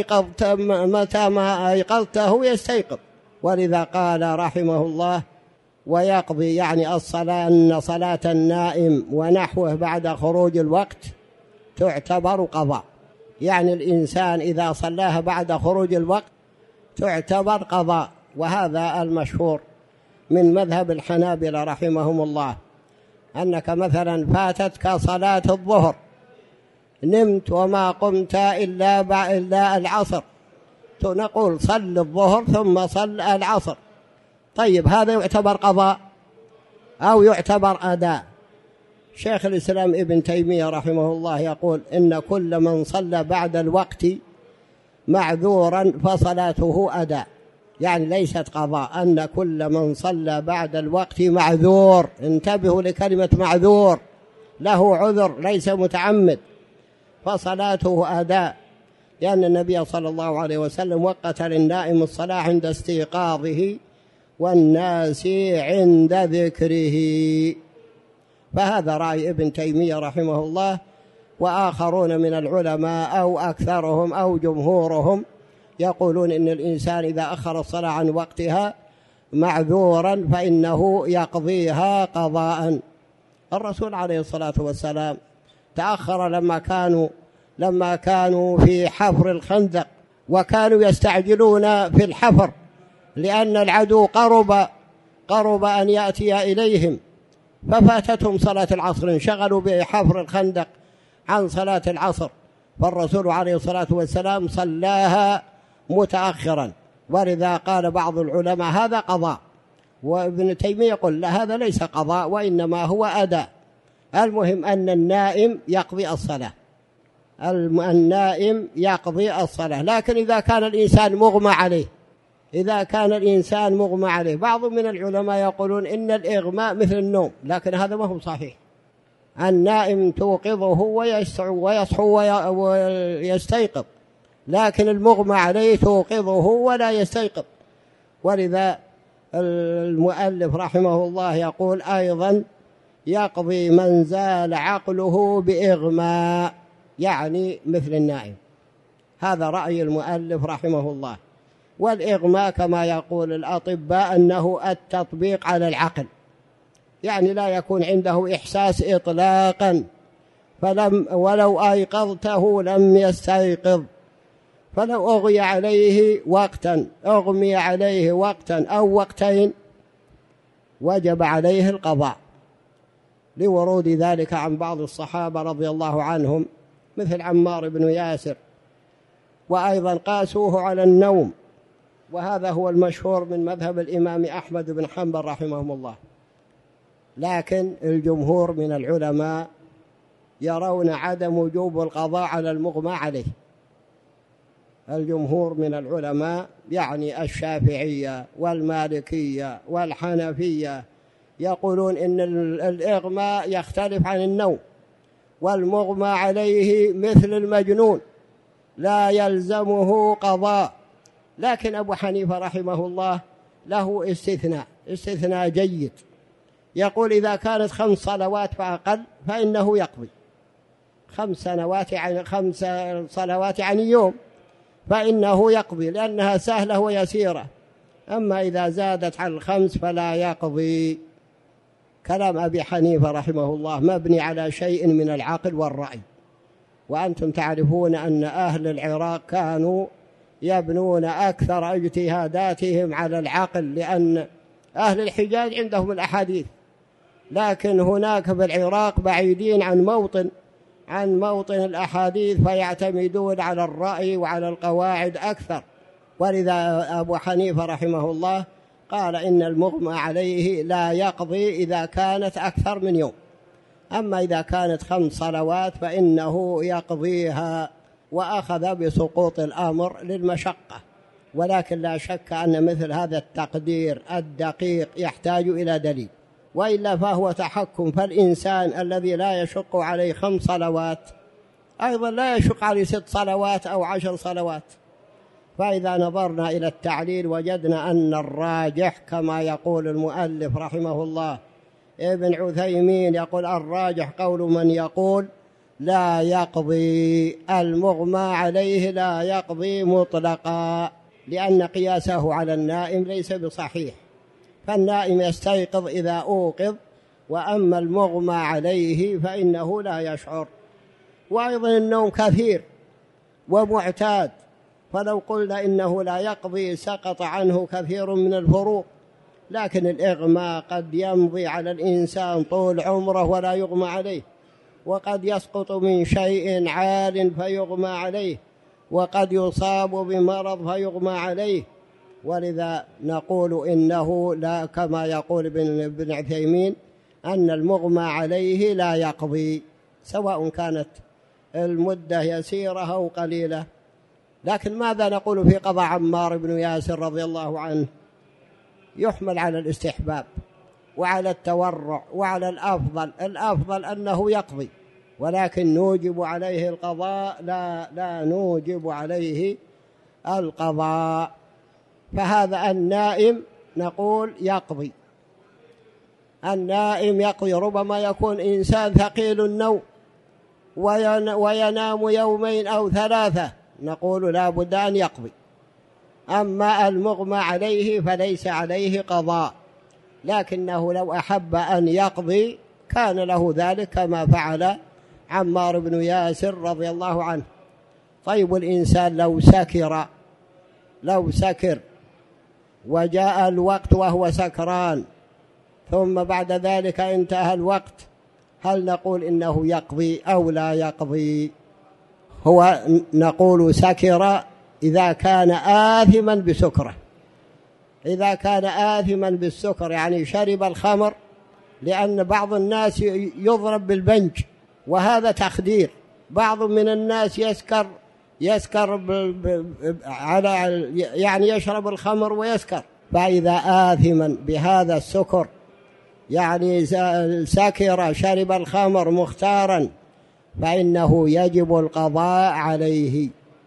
ما أيقظته يستيقظ. ولذا قال رحمه الله ويقضي، يعني الصلاة، أن صلاة النائم ونحوه بعد خروج الوقت تعتبر قضاء، يعني الإنسان إذا صلاها بعد خروج الوقت تعتبر قضاء. وهذا المشهور من مذهب الحنابلة رحمهم الله، أنك مثلا فاتتك صلاة الظهر، نمت وما قمت إلا العصر، نقول صل الظهر ثم صل العصر. طيب هذا يعتبر قضاء أو يعتبر أداء؟ شيخ الإسلام ابن تيمية رحمه الله يقول إن كل من صلى بعد الوقت معذورا فصلاته أداء، يعني ليست قضاء، أن كل من صلى بعد الوقت معذور. انتبهوا لكلمة معذور، له عذر ليس متعمد، فصلاته أداء، لأن النبي صلى الله عليه وسلم وقت للنائم الصلاة عند استيقاظه والناس عند ذكره. فهذا رأي ابن تيمية رحمه الله، وآخرون من العلماء أو أكثرهم أو جمهورهم يقولون إن الإنسان إذا أخر الصلاة عن وقتها معذورا فإنه يقضيها قضاء. الرسول عليه الصلاة والسلام تأخر لما كانوا في حفر الخندق، وكانوا يستعجلون في الحفر لأن العدو قرب أن يأتي إليهم، ففاتتهم صلاة العصر، انشغلوا بحفر الخندق عن صلاة العصر، فالرسول عليه الصلاة والسلام صلاها متأخرا. ولذا قال بعض العلماء هذا قضاء، وابن تيمية يقول لا، هذا ليس قضاء وإنما هو أداء. المهم أن النائم يقضي الصلاة، النائم يقضي الصلاة. لكن إذا كان الإنسان مغمى عليه، بعض من العلماء يقولون إن الإغماء مثل النوم، لكن هذا ما هو صحيح. النائم توقظه ويصحو ويستيقظ، لكن المغمى عليه توقظه ولا يستيقظ. ولذا المؤلف رحمه الله يقول أيضا يقضي من زال عقله بإغماء، يعني مثل النائم. هذا رأي المؤلف رحمه الله. والإغماء كما يقول الأطباء أنه التطبيق على العقل، يعني لا يكون عنده إحساس إطلاقا، ولو أيقظته لم يستيقظ، فلو أغمي عليه وقتا أو وقتين وجب عليه القضاء، لورود ذلك عن بعض الصحابة رضي الله عنهم مثل عمار بن ياسر، وأيضا قاسوه على النوم، وهذا هو المشهور من مذهب الإمام أحمد بن حنبل رحمهم الله. لكن الجمهور من العلماء يرون عدم وجوب القضاء على المغمى عليه. الجمهور من العلماء يعني الشافعية والمالكية والحنفية يقولون إن الإغماء يختلف عن النوم، والمغمى عليه مثل المجنون لا يلزمه قضاء. لكن أبو حنيفة رحمه الله له استثناء جيد، يقول إذا كانت 5 صلوات فأقل فإنه يقضي 5 صلوات عن يوم، فإنه يقضي لأنها سهلة ويسيرة. أما إذا زادت عن 5 فلا يقضي. كلام أبي حنيفة رحمه الله مبني على شيء من العقل والرأي، وأنتم تعرفون أن أهل العراق كانوا يبنون أكثر اجتهاداتهم على العقل، لأن أهل الحجاز عندهم الأحاديث، لكن هناك في العراق بعيدين عن موطن الأحاديث، فيعتمدون على الرأي وعلى القواعد أكثر. ولذا أبو حنيفة رحمه الله قال إن المغمى عليه لا يقضي إذا كانت أكثر من يوم، أما إذا كانت 5 صلوات فإنه يقضيها، وأخذ بسقوط الأمر للمشقة. ولكن لا شك أن مثل هذا التقدير الدقيق يحتاج إلى دليل، وإلا فهو تحكم. فالإنسان الذي لا يشق عليه 5 صلوات أيضا لا يشق عليه 6 صلوات أو 10 صلوات. فإذا نظرنا إلى التعليل وجدنا أن الراجح كما يقول المؤلف رحمه الله ابن عثيمين، يقول الراجح قول من يقول لا يقضي، المغمى عليه لا يقضي مطلقا، لأن قياسه على النائم ليس بصحيح، فالنائم يستيقظ إذا أوقظ، وأما المغمى عليه فإنه لا يشعر. وأيضا النوم كثير ومعتاد، فلو قلنا إنه لا يقضي سقط عنه كثير من الفروض، لكن الإغماء قد يمضي على الإنسان طول عمره ولا يغمى عليه، وقد يسقط من شيء عال فيغمى عليه، وقد يصاب بمرض فيغمى عليه. ولذا نقول إنه لا، كما يقول ابن عثيمين، أن المغمى عليه لا يقضي، سواء كانت المدة يسيرة أو قليلة. لكن ماذا نقول في قضاء عمار بن ياسر رضي الله عنه؟ يحمل على الاستحباب وعلى التورع وعلى الأفضل أنه يقضي، ولكن نوجب عليه القضاء؟ لا نوجب عليه القضاء. فهذا النائم نقول يقضي، النائم يقضي. ربما يكون إنسان ثقيل النوم وينام يومين أو 3، نقول لا بد أن يقضي. أما المغمى عليه فليس عليه قضاء، لكنه لو أحب أن يقضي كان له ذلك، كما فعل عمار بن ياسر رضي الله عنه. طيب الإنسان لو سكر وجاء الوقت وهو سكران، ثم بعد ذلك انتهى الوقت، هل نقول إنه يقضي أو لا يقضي؟ هو نقول سكر إذا كان آثما بسكره، إذا كان آثما بالسكر، يعني شرب الخمر، لأن بعض الناس يضرب بالبنج وهذا تخدير. بعض من الناس يسكر يعني يشرب الخمر ويسكر. فإذا آثما بهذا السكر، يعني سكر شرب الخمر مختارا، فإنه يجب القضاء عليه،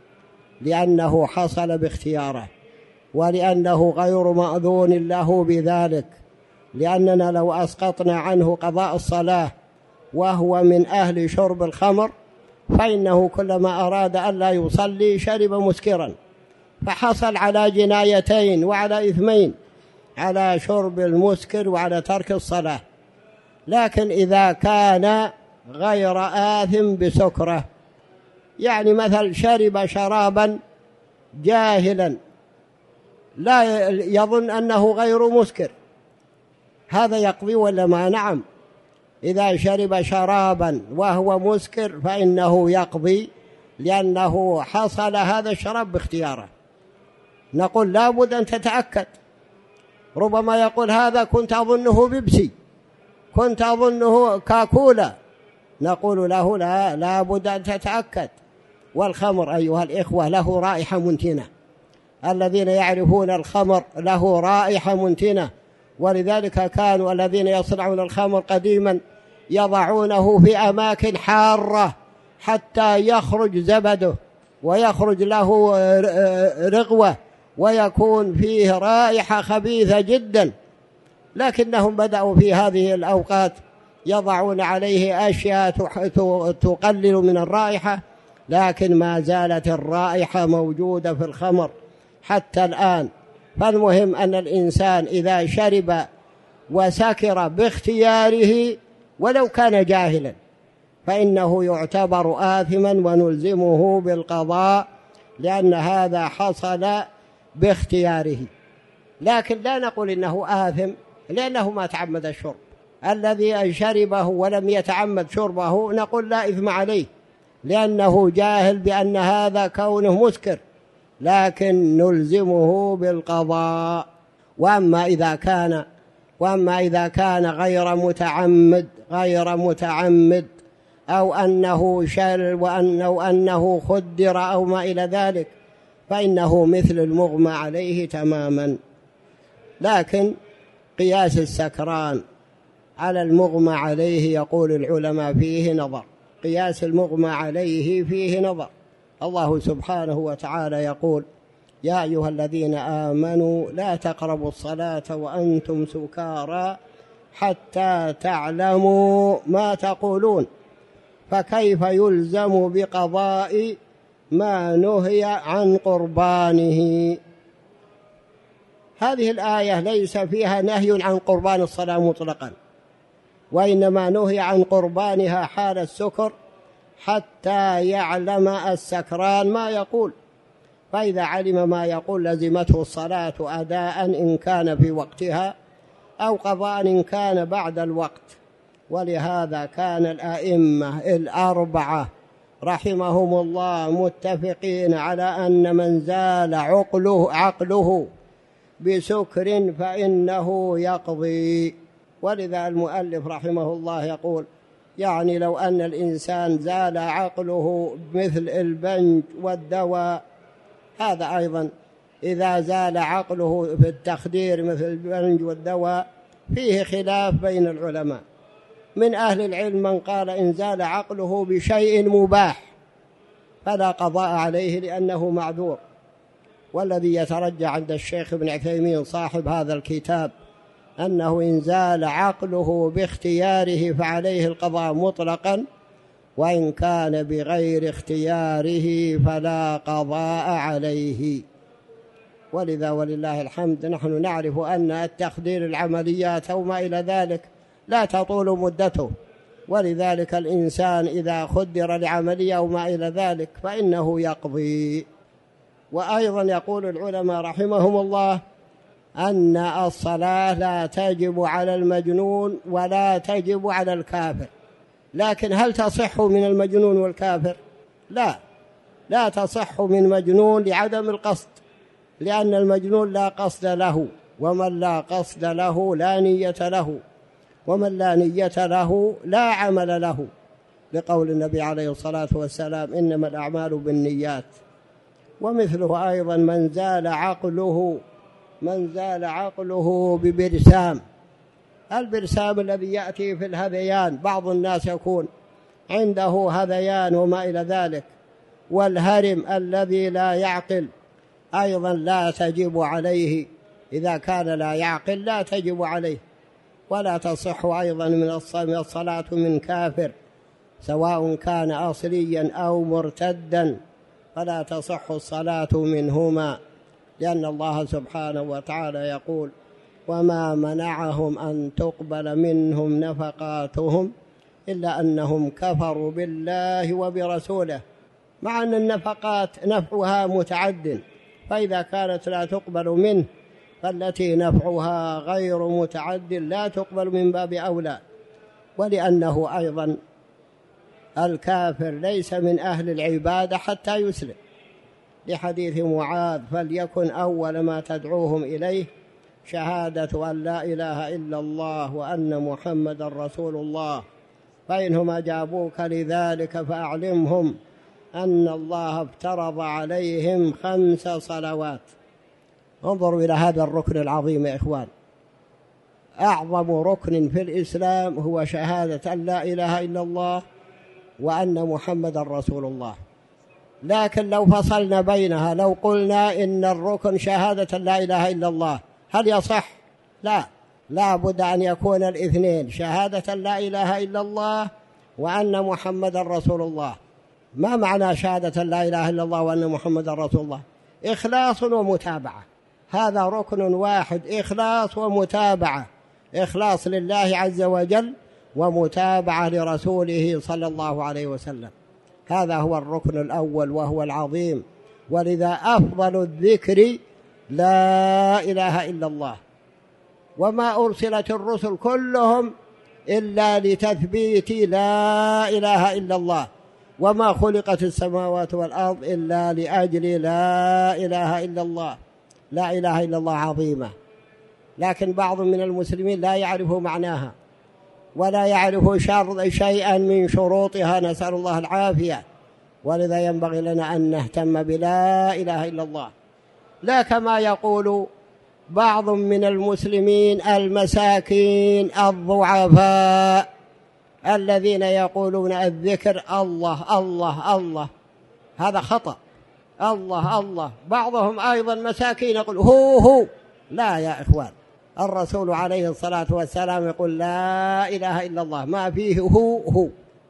لأنه حصل باختياره، ولأنه غير مأذون له بذلك. لأننا لو أسقطنا عنه قضاء الصلاة وهو من أهل شرب الخمر، فإنه كلما أراد أن لا يصلي شرب مسكرا، فحصل على جنايتين وعلى إثمين، على شرب المسكر وعلى ترك الصلاة. لكن إذا كان غير آثم بسكره، يعني مثل شرب شرابا جاهلا لا يظن أنه غير مسكر، هذا يقضي ولا ما؟ نعم، إذا شرب شرابا وهو مسكر فإنه يقضي، لأنه حصل هذا الشراب باختياره. نقول لا بد أن تتأكد. ربما يقول هذا كنت أظنه بيبسي، كنت أظنه كاكولا، نقول له لا بد أن تتأكد. والخمر أيها الإخوة له رائحة منتنة، الذين يعرفون الخمر له رائحة منتنة، ولذلك كانوا الذين يصنعون الخمر قديما يضعونه في أماكن حارة حتى يخرج زبده ويخرج له رغوة ويكون فيه رائحة خبيثة جدا. لكنهم بدأوا في هذه الأوقات يضعون عليه أشياء تقلل من الرائحة، لكن ما زالت الرائحة موجودة في الخمر حتى الآن. فالمهم أن الإنسان إذا شرب وسكر باختياره ولو كان جاهلا فإنه يعتبر آثما ونلزمه بالقضاء، لأن هذا حصل باختياره. لكن لا نقول إنه آثم لأنه ما تعمد الشرب. الذي شربه ولم يتعمد شربه نقول لا إثم عليه، لأنه جاهل بأن هذا كونه مسكر، لكن نلزمه بالقضاء. وأما إذا كان غير متعمد أو أنه شرب وأنه خدر أو ما إلى ذلك، فإنه مثل المغمى عليه تماما. لكن قياس السكران على المغمى عليه يقول العلماء فيه نظر، قياس المغمى عليه فيه نظر. الله سبحانه وتعالى يقول: يا أيها الذين آمنوا لا تقربوا الصلاة وأنتم سكارى حتى تعلموا ما تقولون، فكيف يلزم بقضاء ما نهي عن قربانه؟ هذه الآية ليس فيها نهي عن قربان الصلاة مطلقا، وإنما نهي عن قربانها حال السكر حتى يعلم السكران ما يقول، فإذا علم ما يقول لزمته الصلاة أداء إن كان في وقتها أو قضاء إن كان بعد الوقت. ولهذا كان الأئمة الأربعة رحمهم الله متفقين على أن من زال عقله بسكر فإنه يقضي. ولذا المؤلف رحمه الله يقول: يعني لو أن الإنسان زال عقله مثل البنج والدواء، هذا أيضا إذا زال عقله في التخدير مثل البنج والدواء فيه خلاف بين العلماء. من أهل العلم من قال إن زال عقله بشيء مباح فلا قضاء عليه لأنه معذور، والذي يترجى عند الشيخ ابن عثيمين صاحب هذا الكتاب أنه إن زال عقله باختياره فعليه القضاء مطلقا، وإن كان بغير اختياره فلا قضاء عليه. ولذا ولله الحمد نحن نعرف أن التخدير العمليات أو ما إلى ذلك لا تطول مدته، ولذلك الإنسان إذا خدر لعملية أو ما إلى ذلك فإنه يقضي. وأيضا يقول العلماء رحمهم الله أن الصلاة لا تجب على المجنون ولا تجب على الكافر، لكن هل تصح من المجنون والكافر؟ لا تصح من مجنون لعدم القصد، لأن المجنون لا قصد له، ومن لا قصد له لا نية له، ومن لا نية له لا عمل له، لقول النبي عليه الصلاة والسلام: إنما الأعمال بالنيات. ومثله أيضا من زال عقله ببرسام، البرسام الذي يأتي في الهذيان، بعض الناس يكون عنده هذيان وما إلى ذلك، والهرم الذي لا يعقل أيضا لا تجب عليه، إذا كان لا يعقل لا تجب عليه. ولا تصح أيضا من الصلاة من كافر سواء كان أصليا أو مرتدا، فلا تصح الصلاة منهما، لأن الله سبحانه وتعالى يقول: وما منعهم أن تقبل منهم نفقاتهم إلا أنهم كفروا بالله وبرسوله، مع أن النفقات نفعها متعد، فإذا كانت لا تقبل منه فالتي نفعها غير متعد لا تقبل من باب أولى. ولأنه أيضا الكافر ليس من أهل العبادة حتى يسلم، لحديث معاذ: فليكن أول ما تدعوهم إليه شهادة أن لا إله إلا الله وأن محمد رسول الله، فإنهم أجابوك لذلك فأعلمهم أن الله افترض عليهم 5 صلوات. انظروا إلى هذا الركن العظيم يا إخوان، أعظم ركن في الإسلام هو شهادة أن لا إله إلا الله وأن محمد رسول الله. لكن لو فصلنا بينها، لو قلنا إن الركن شهادة لا إله إلا الله، هل يصح؟ لا بد أن يكون الاثنين، شهادة لا إله إلا الله وأن محمد رسول الله. ما معنى شهادة لا إله إلا الله وأن محمد رسول الله؟ إخلاص ومتابعة، هذا ركن واحد، إخلاص ومتابعة، إخلاص لله عز وجل ومتابعة لرسوله صلى الله عليه وسلم. هذا هو الركن الأول وهو العظيم. ولذا أفضل الذكر لا إله إلا الله، وما أرسلت الرسل كلهم إلا لتثبيت لا إله إلا الله، وما خلقت السماوات والأرض إلا لأجل لا إله إلا الله. لا إله إلا الله عظيمة، لكن بعض من المسلمين لا يعرف معناها ولا يعرف شيئا من شروطها، نسأل الله العافية. ولذا ينبغي لنا أن نهتم بلا إله إلا الله، لا كما يقول بعض من المسلمين المساكين الضعفاء الذين يقولون الذكر الله الله الله، هذا خطأ. الله الله، بعضهم أيضا مساكين يقول هو. لا يا إخوان، الرسول عليه الصلاة والسلام يقول لا إله إلا الله، ما فيه هو.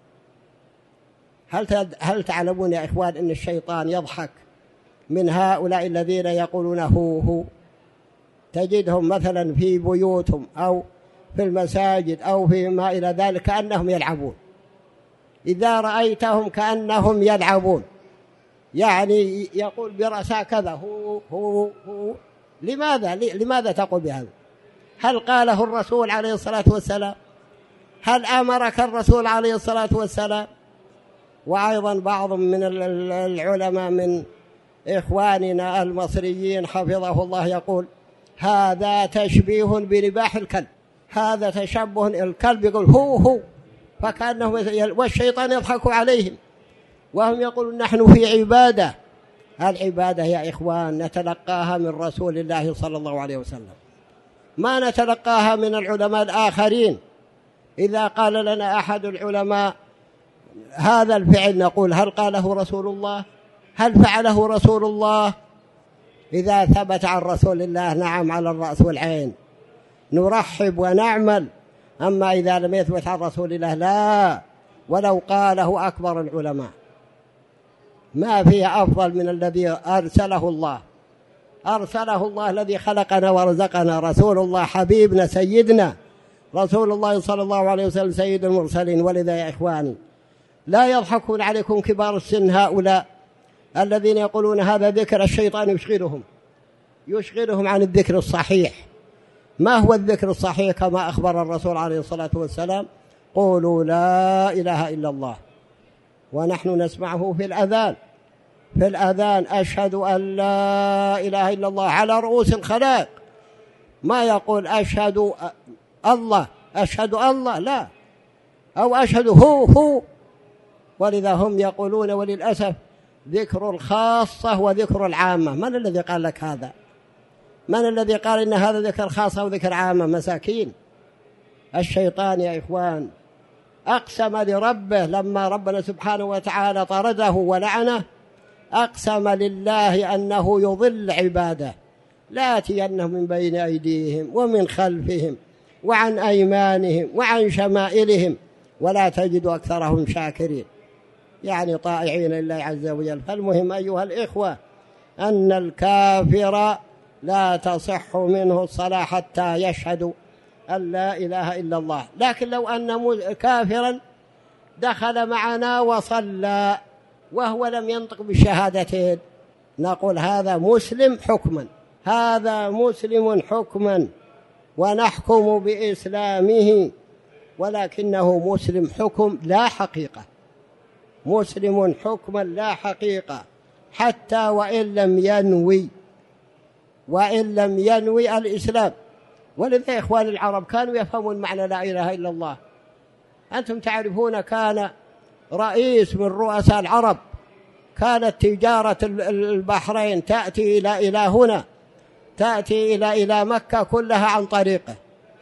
هل تعلمون يا إخوان أن الشيطان يضحك من هؤلاء الذين يقولون هو؟ تجدهم مثلا في بيوتهم أو في المساجد أو في ما إلى ذلك كأنهم يلعبون، إذا رأيتهم كأنهم يلعبون، يعني يقول برأسه كذا هو. لماذا تقول بهذا؟ هل قاله الرسول عليه الصلاة والسلام؟ هل أمرك الرسول عليه الصلاة والسلام؟ وأيضا بعض من العلماء من إخواننا المصريين حفظه الله يقول هذا تشبيه برباح الكلب، هذا تشبه الكلب يقول هو، فكأنه والشيطان يضحك عليهم وهم يقولون نحن في عبادة. العبادة يا إخوان نتلقاها من رسول الله صلى الله عليه وسلم، ما نتلقاها من العلماء الآخرين. إذا قال لنا أحد العلماء هذا الفعل نقول هل قاله رسول الله؟ هل فعله رسول الله؟ إذا ثبت عن رسول الله نعم على الرأس والعين نرحب ونعمل، أما إذا لم يثبت عن رسول الله لا، ولو قاله أكبر العلماء. ما فيه أفضل من الذي أرسله الله الذي خلقنا ورزقنا، رسول الله حبيبنا سيدنا رسول الله صلى الله عليه وسلم سيد المرسلين. ولذا يا إخواني لا يضحكون عليكم كبار السن هؤلاء الذين يقولون هذا ذكر الشيطان يشغلهم عن الذكر الصحيح. ما هو الذكر الصحيح؟ كما أخبر الرسول عليه الصلاة والسلام قولوا لا إله إلا الله، ونحن نسمعه في الأذان أشهد أن لا إله إلا الله على رؤوس الخلائق، ما يقول أشهد الله لا، أو أشهد هو. ولذا هم يقولون وللأسف ذكر الخاصة وذكر العامة. من الذي قال لك هذا؟ من الذي قال إن هذا ذكر خاصة وذكر عامة؟ مساكين. الشيطان يا إخوان أقسم لربه لما ربنا سبحانه وتعالى طرده ولعنه، أقسم لله أنه يضل عباده لا يأتينهم من بين أيديهم ومن خلفهم وعن أيمانهم وعن شمائلهم ولا تجد أكثرهم شاكرين، يعني طائعين لله عز وجل. فالمهم أيها الإخوة أن الكافر لا تصح منه الصلاة حتى يشهد أن لا إله إلا الله. لكن لو أن كافرا دخل معنا وصلى وهو لم ينطق بالشهادتين نقول هذا مسلم حكما، ونحكم بإسلامه، ولكنه مسلم حكم لا حقيقة، مسلم حكما لا حقيقة، حتى وإن لم ينوي الإسلام. ولذا إخوان العرب كانوا يفهمون معنى لا إله إلا الله. أنتم تعرفون كان رئيس من رؤساء العرب كانت تجارة البحرين تأتي إلى هنا، تأتي إلى مكة كلها عن طريقه،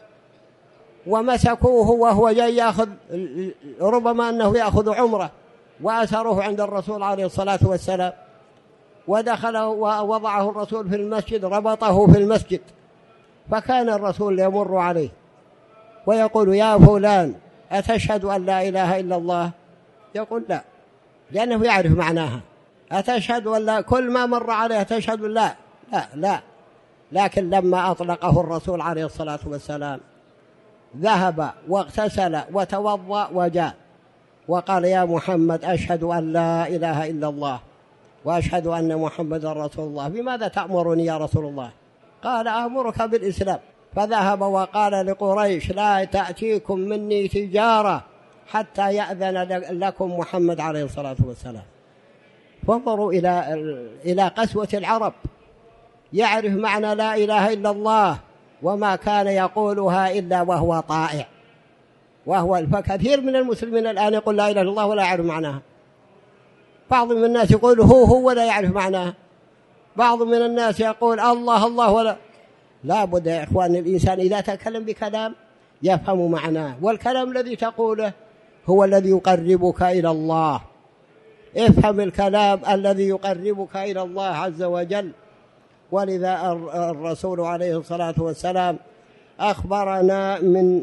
ومسكوه وهو جاي يأخذ، ربما أنه يأخذ عمره، وأسروه عند الرسول عليه الصلاة والسلام، ودخل ووضعه الرسول في المسجد، ربطه في المسجد، فكان الرسول يمر عليه ويقول يا فلان أتشهد أن لا إله إلا الله؟ يقول لا، لأنه يعرف معناها. أتشهد أن لا، كل ما مر عليه أتشهد لا لا لا. لكن لما أطلقه الرسول عليه الصلاة والسلام ذهب واغتسل وتوضأ وجاء وقال يا محمد أشهد أن لا إله إلا الله وأشهد أن محمد رسول الله، بماذا تأمرني يا رسول الله؟ قال أمرك بالإسلام. فذهب وقال لقريش لا تأتيكم مني تجارة حتى يأذن لكم محمد عليه الصلاة والسلام. فانظروا إلى قسوة العرب، يعرف معنى لا إله إلا الله وما كان يقولها إلا وهو طائع. فكثير من المسلمين الآن يقول لا إله إلا الله ولا يعرف معناها. بعض من الناس يقول هو ولا يعرف معناها. بعض من الناس يقول الله الله لا بد يا إخوان الإنسان إذا تكلم بكلام يفهم معناه، والكلام الذي تقوله هو الذي يقربك إلى الله. افهم الكلام الذي يقربك إلى الله عز وجل. ولذا الرسول عليه الصلاة والسلام أخبرنا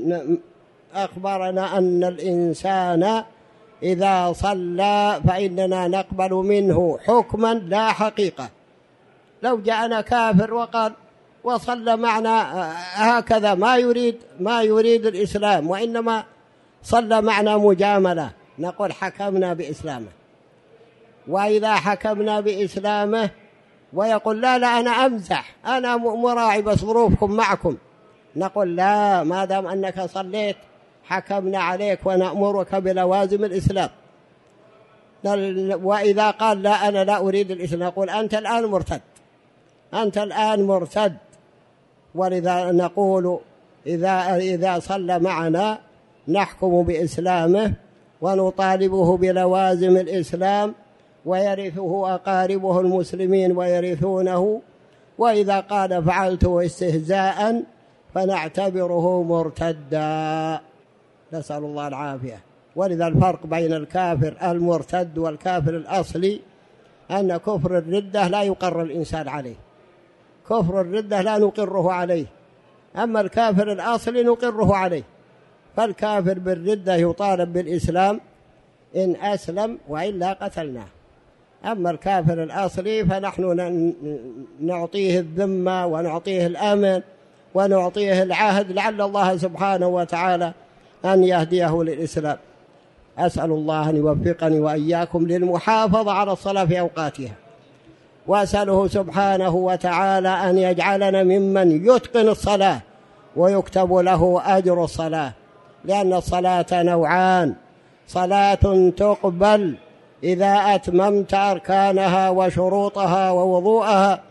أن الإنسان إذا صلى فإننا نقبل منه حكما لا حقيقة. لو جاءنا كافر وقال وصلى معنا هكذا ما يريد الإسلام وإنما صلى معنا مجاملة، نقول حكمنا بإسلامه. وإذا حكمنا بإسلامه ويقول لا أنا أمزح، أنا مراعي بس ظروفكم معكم، نقول لا، ما دام أنك صليت حكمنا عليك ونأمرك بلوازم الإسلام. وإذا قال لا أنا لا أريد الإسلام، نقول أنت الآن مرتد. ولذا نقول إذا صلى معنا نحكم بإسلامه ونطالبه بلوازم الإسلام، ويرثه أقاربه المسلمين ويرثونه. وإذا قال فعلته استهزاء فنعتبره مرتدا، نسأل الله العافية. ولذا الفرق بين الكافر المرتد والكافر الأصلي أن كفر الردة لا يقر الإنسان عليه، كفر الردة لا نقره عليه، أما الكافر الأصلي نقره عليه. فالكافر بالردة يطالب بالإسلام إن أسلم وإلا قتلناه. أما الكافر الأصلي فنحن نعطيه الذمة ونعطيه الأمن ونعطيه العهد، لعل الله سبحانه وتعالى أن يهديه للإسلام. أسأل الله أن يوفقني وإياكم للمحافظة على الصلاة في أوقاتها، وأسأله سبحانه وتعالى أن يجعلنا ممن يتقن الصلاة ويكتب له أجر الصلاة، لأن الصلاة نوعان: صلاة تقبل إذا أتممت أركانها وشروطها ووضوءها،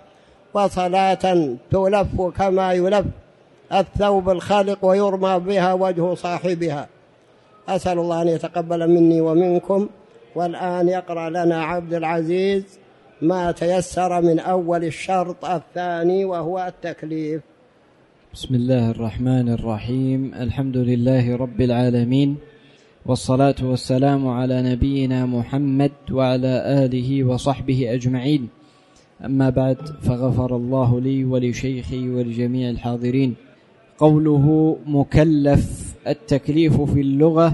وصلاة تلف كما يلف الثوب الخالق ويرمى بها وجه صاحبها. أسأل الله أن يتقبل مني ومنكم. والآن يقرأ لنا عبد العزيز ما تيسر من أول الشرط الثاني وهو التكليف. بسم الله الرحمن الرحيم. الحمد لله رب العالمين، والصلاة والسلام على نبينا محمد وعلى آله وصحبه أجمعين. أما بعد، فغفر الله لي ولشيخي ولجميع الحاضرين. قوله مكلف: التكليف في اللغة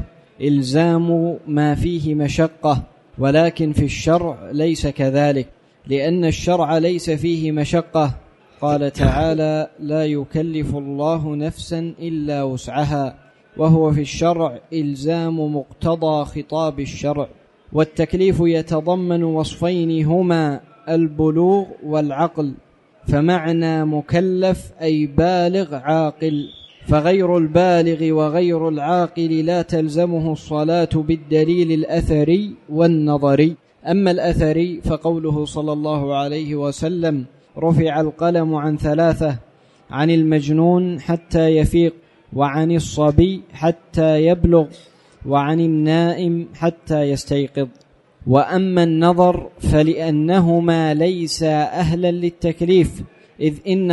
إلزام ما فيه مشقة، ولكن في الشرع ليس كذلك، لأن الشرع ليس فيه مشقة. قال تعالى: لا يكلف الله نفسا إلا وسعها، وهو في الشرع إلزام مقتضى خطاب الشرع. والتكليف يتضمن وصفين هما البلوغ والعقل، فمعنى مكلف أي بالغ عاقل، فغير البالغ وغير العاقل لا تلزمه الصلاة بالدليل الأثري والنظري. أما الأثري فقوله صلى الله عليه وسلم: رفع القلم عن ثلاثة: عن المجنون حتى يفيق، وعن الصبي حتى يبلغ، وعن النائم حتى يستيقظ. وأما النظر فلأنهما ليسا أهلا للتكليف، إذ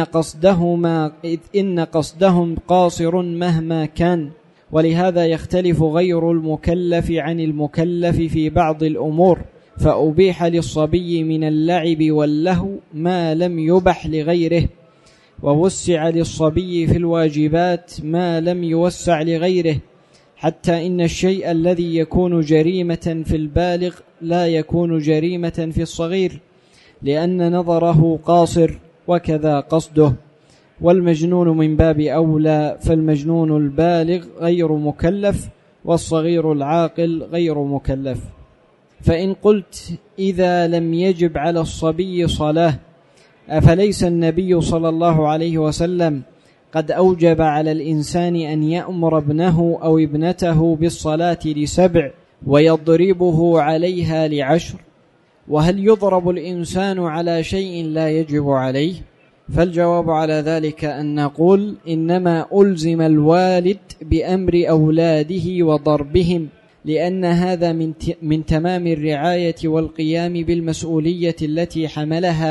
إن قصدهم قاصر مهما كان، ولهذا يختلف غير المكلف عن المكلف في بعض الأمور، فأبيح للصبي من اللعب واللهو ما لم يبح لغيره، ووسع للصبي في الواجبات ما لم يوسع لغيره، حتى إن الشيء الذي يكون جريمة في البالغ لا يكون جريمة في الصغير، لأن نظره قاصر وكذا قصده. والمجنون من باب أولى، فالمجنون البالغ غير مكلف، والصغير العاقل غير مكلف. فإن قلت: إذا لم يجب على الصبي صلاة، أفليس النبي صلى الله عليه وسلم قد أوجب على الإنسان أن يأمر ابنه أو ابنته بالصلاة ل7 ويضربه عليها ل10؟ وهل يضرب الإنسان على شيء لا يجب عليه؟ فالجواب على ذلك أن نقول: إنما ألزم الوالد بأمر أولاده وضربهم، لأن هذا من تمام الرعاية والقيام بالمسؤولية التي حملها،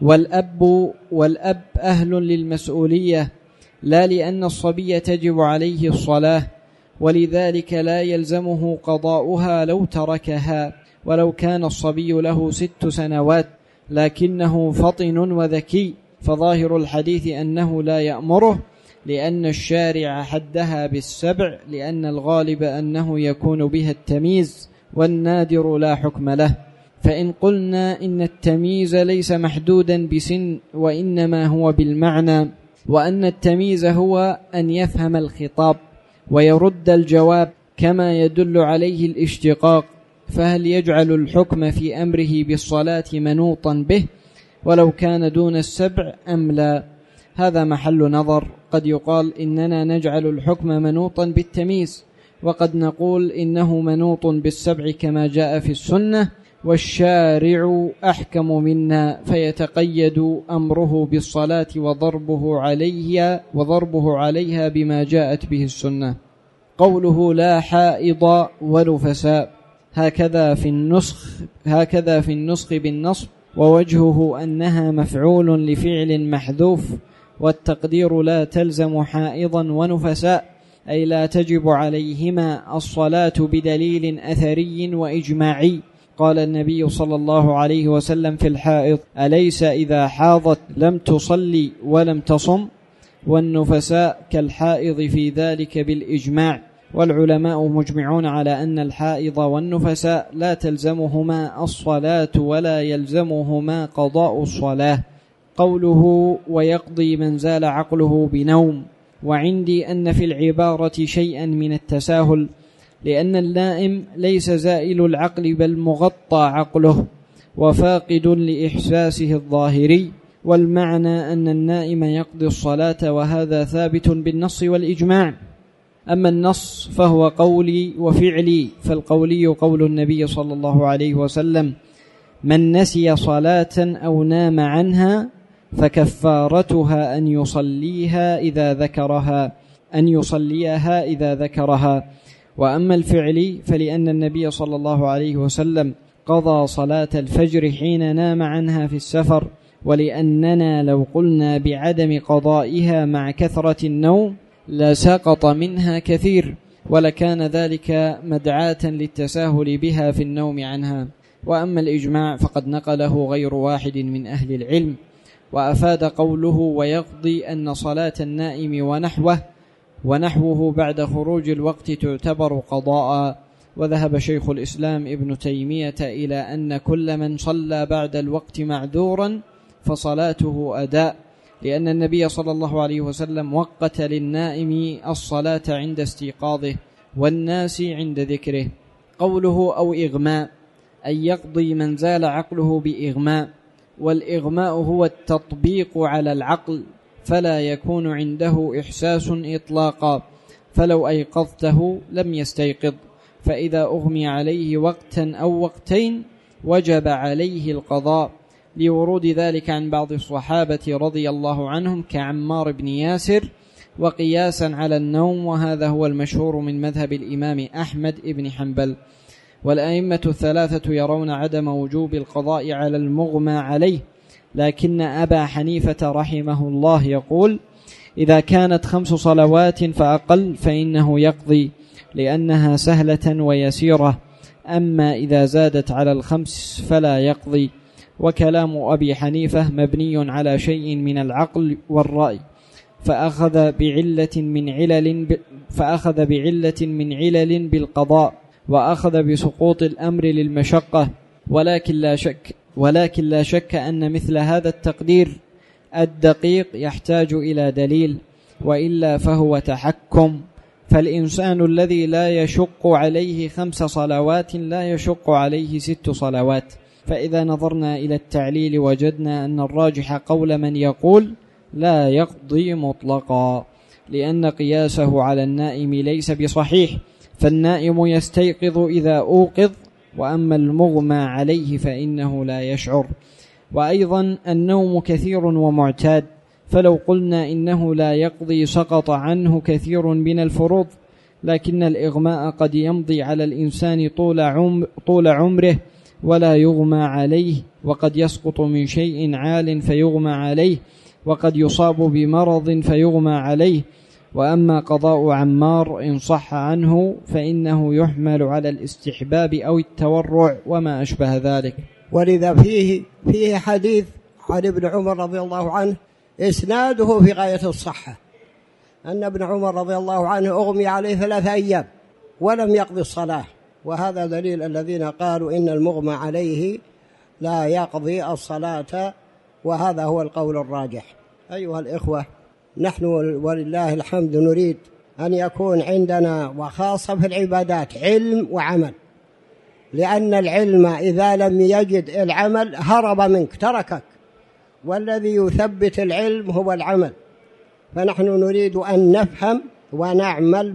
والأب أهل للمسؤولية، لا لأن الصبي تجب عليه الصلاة، ولذلك لا يلزمه قضاؤها لو تركها، ولو كان الصبي له 6 سنوات لكنه فطن وذكي، فظاهر الحديث أنه لا يأمره، لأن الشارع حدها ب7، لأن الغالب أنه يكون بها التمييز، والنادر لا حكم له. فإن قلنا إن التمييز ليس محدودا بسن، وإنما هو بالمعنى، وأن التمييز هو أن يفهم الخطاب ويرد الجواب كما يدل عليه الاشتقاق، فهل يجعل الحكم في أمره بالصلاة منوطا به ولو كان دون 7 أم لا؟ هذا محل نظر. قد يقال إننا نجعل الحكم منوطا بالتمييز، وقد نقول إنه منوط بال7 كما جاء في السنة، والشارع أحكم منا، فيتقيد أمره بالصلاة وضربه عليها بما جاءت به السنة. قوله لا حائض ونفساء هكذا في النسخ بالنصب، ووجهه أنها مفعول لفعل محذوف، والتقدير لا تلزم حائضا ونفساء، أي لا تجب عليهما الصلاة بدليل أثري وإجماعي. قال النبي صلى الله عليه وسلم في الحائض: أليس إذا حاضت لم تصلي ولم تصم؟ والنفساء كالحائض في ذلك بالإجماع، والعلماء مجمعون على أن الحائض والنفساء لا تلزمهما الصلاة ولا يلزمهما قضاء الصلاة. قوله ويقضي من زال عقله بنوم، وعندي أن في العبارة شيئا من التساهل، لأن النائم ليس زائل العقل بل مغطى عقله وفاقد لإحساسه الظاهري، والمعنى أن النائم يقضي الصلاة، وهذا ثابت بالنص والإجماع. أما النص فهو قولي وفعلي، فالقولي قول النبي صلى الله عليه وسلم: من نسي صلاة أو نام عنها فكفارتها أن يصليها إذا ذكرها. وأما الفعل فلأن النبي صلى الله عليه وسلم قضى صلاة الفجر حين نام عنها في السفر، ولأننا لو قلنا بعدم قضائها مع كثرة النوم لسقط منها كثير، ولكان ذلك مدعاة للتساهل بها في النوم عنها. وأما الإجماع فقد نقله غير واحد من أهل العلم، وأفاد قوله ويقضي أن صلاة النائم ونحوه بعد خروج الوقت تعتبر قضاء. وذهب شيخ الإسلام ابن تيمية إلى أن كل من صلى بعد الوقت معذورا فصلاته أداء، لأن النبي صلى الله عليه وسلم وقت للنائم الصلاة عند استيقاظه والناس عند ذكره. قوله أو إغماء أن يقضي من زال عقله بإغماء، والإغماء هو التطبيق على العقل، فلا يكون عنده إحساس إطلاقا، فلو أيقظته لم يستيقظ، فإذا أغمي عليه وقتا أو وقتين وجب عليه القضاء، لورود ذلك عن بعض الصحابة رضي الله عنهم كعمار بن ياسر، وقياسا على النوم، وهذا هو المشهور من مذهب الإمام أحمد بن حنبل. والأئمة الثلاثة يرون عدم وجوب القضاء على المغمى عليه، لكن أبا حنيفة رحمه الله يقول إذا كانت 5 صلوات فأقل فإنه يقضي، لأنها سهلة ويسيرة، أما إذا زادت على 5 فلا يقضي. وكلام أبي حنيفة مبني على شيء من العقل والرأي، فأخذ بعلة من علل بالقضاء، وأخذ بسقوط الأمر للمشقة، ولكن لا شك أن مثل هذا التقدير الدقيق يحتاج إلى دليل، وإلا فهو تحكم. فالإنسان الذي لا يشق عليه 5 صلوات لا يشق عليه 6 صلوات. فإذا نظرنا إلى التعليل وجدنا أن الراجح قول من يقول لا يقضي مطلقا، لأن قياسه على النائم ليس بصحيح، فالنائم يستيقظ إذا أوقظ، وأما المغمى عليه فإنه لا يشعر. وأيضا النوم كثير ومعتاد، فلو قلنا إنه لا يقضي سقط عنه كثير من الفروض، لكن الإغماء قد يمضي على الإنسان طول عمره ولا يغمى عليه، وقد يسقط من شيء عال فيغمى عليه، وقد يصاب بمرض فيغمى عليه. وأما قضاء عمار إن صح عنه فإنه يحمل على الاستحباب أو التورع وما أشبه ذلك. ولذا فيه حديث عن ابن عمر رضي الله عنه إسناده في غاية الصحة، أن ابن عمر رضي الله عنه أغمي عليه 3 أيام ولم يقضي الصلاة، وهذا دليل الذين قالوا إن المغمى عليه لا يقضي الصلاة، وهذا هو القول الراجح. أيها الإخوة، نحن ولله الحمد نريد أن يكون عندنا وخاصة في العبادات علم وعمل، لأن العلم إذا لم يجد العمل هرب منك تركك، والذي يثبت العلم هو العمل. فنحن نريد أن نفهم ونعمل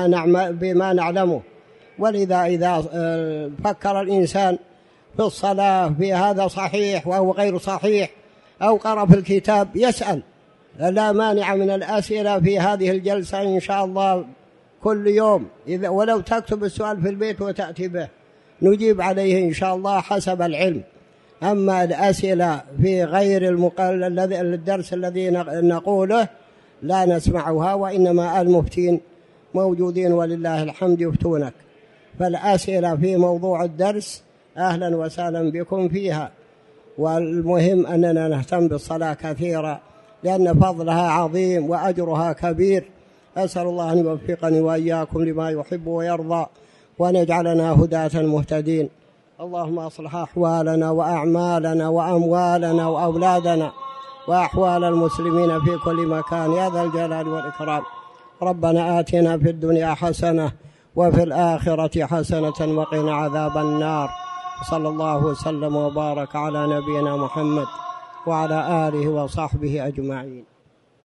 بما نعلمه. ولذا إذا فكر الإنسان في الصلاة في هذا صحيح أو غير صحيح أو قرأ في الكتاب يسأل، لا مانع من الأسئلة في هذه الجلسة إن شاء الله كل يوم، ولو تكتب السؤال في البيت وتأتي به نجيب عليه إن شاء الله حسب العلم. أما الأسئلة في غير الدرس الذي نقوله لا نسمعها، وإنما المفتين موجودين ولله الحمد يفتونك. فالأسئلة في موضوع الدرس أهلا وسهلا بكم فيها، والمهم أننا نهتم بالصلاة كثيرا لأن فضلها عظيم وأجرها كبير. أسأل الله أن يوفقني وإياكم لما يحب ويرضى وأن يجعلنا هداة مهتدين. اللهم أصلح أحوالنا وأعمالنا وأموالنا وأولادنا وأحوال المسلمين في كل مكان يا ذا الجلال والإكرام. ربنا آتنا في الدنيا حسنة وفي الآخرة حسنة وقنا عذاب النار. صلى الله وسلم وبارك على نبينا محمد وعلى آله وصحبه أجمعين.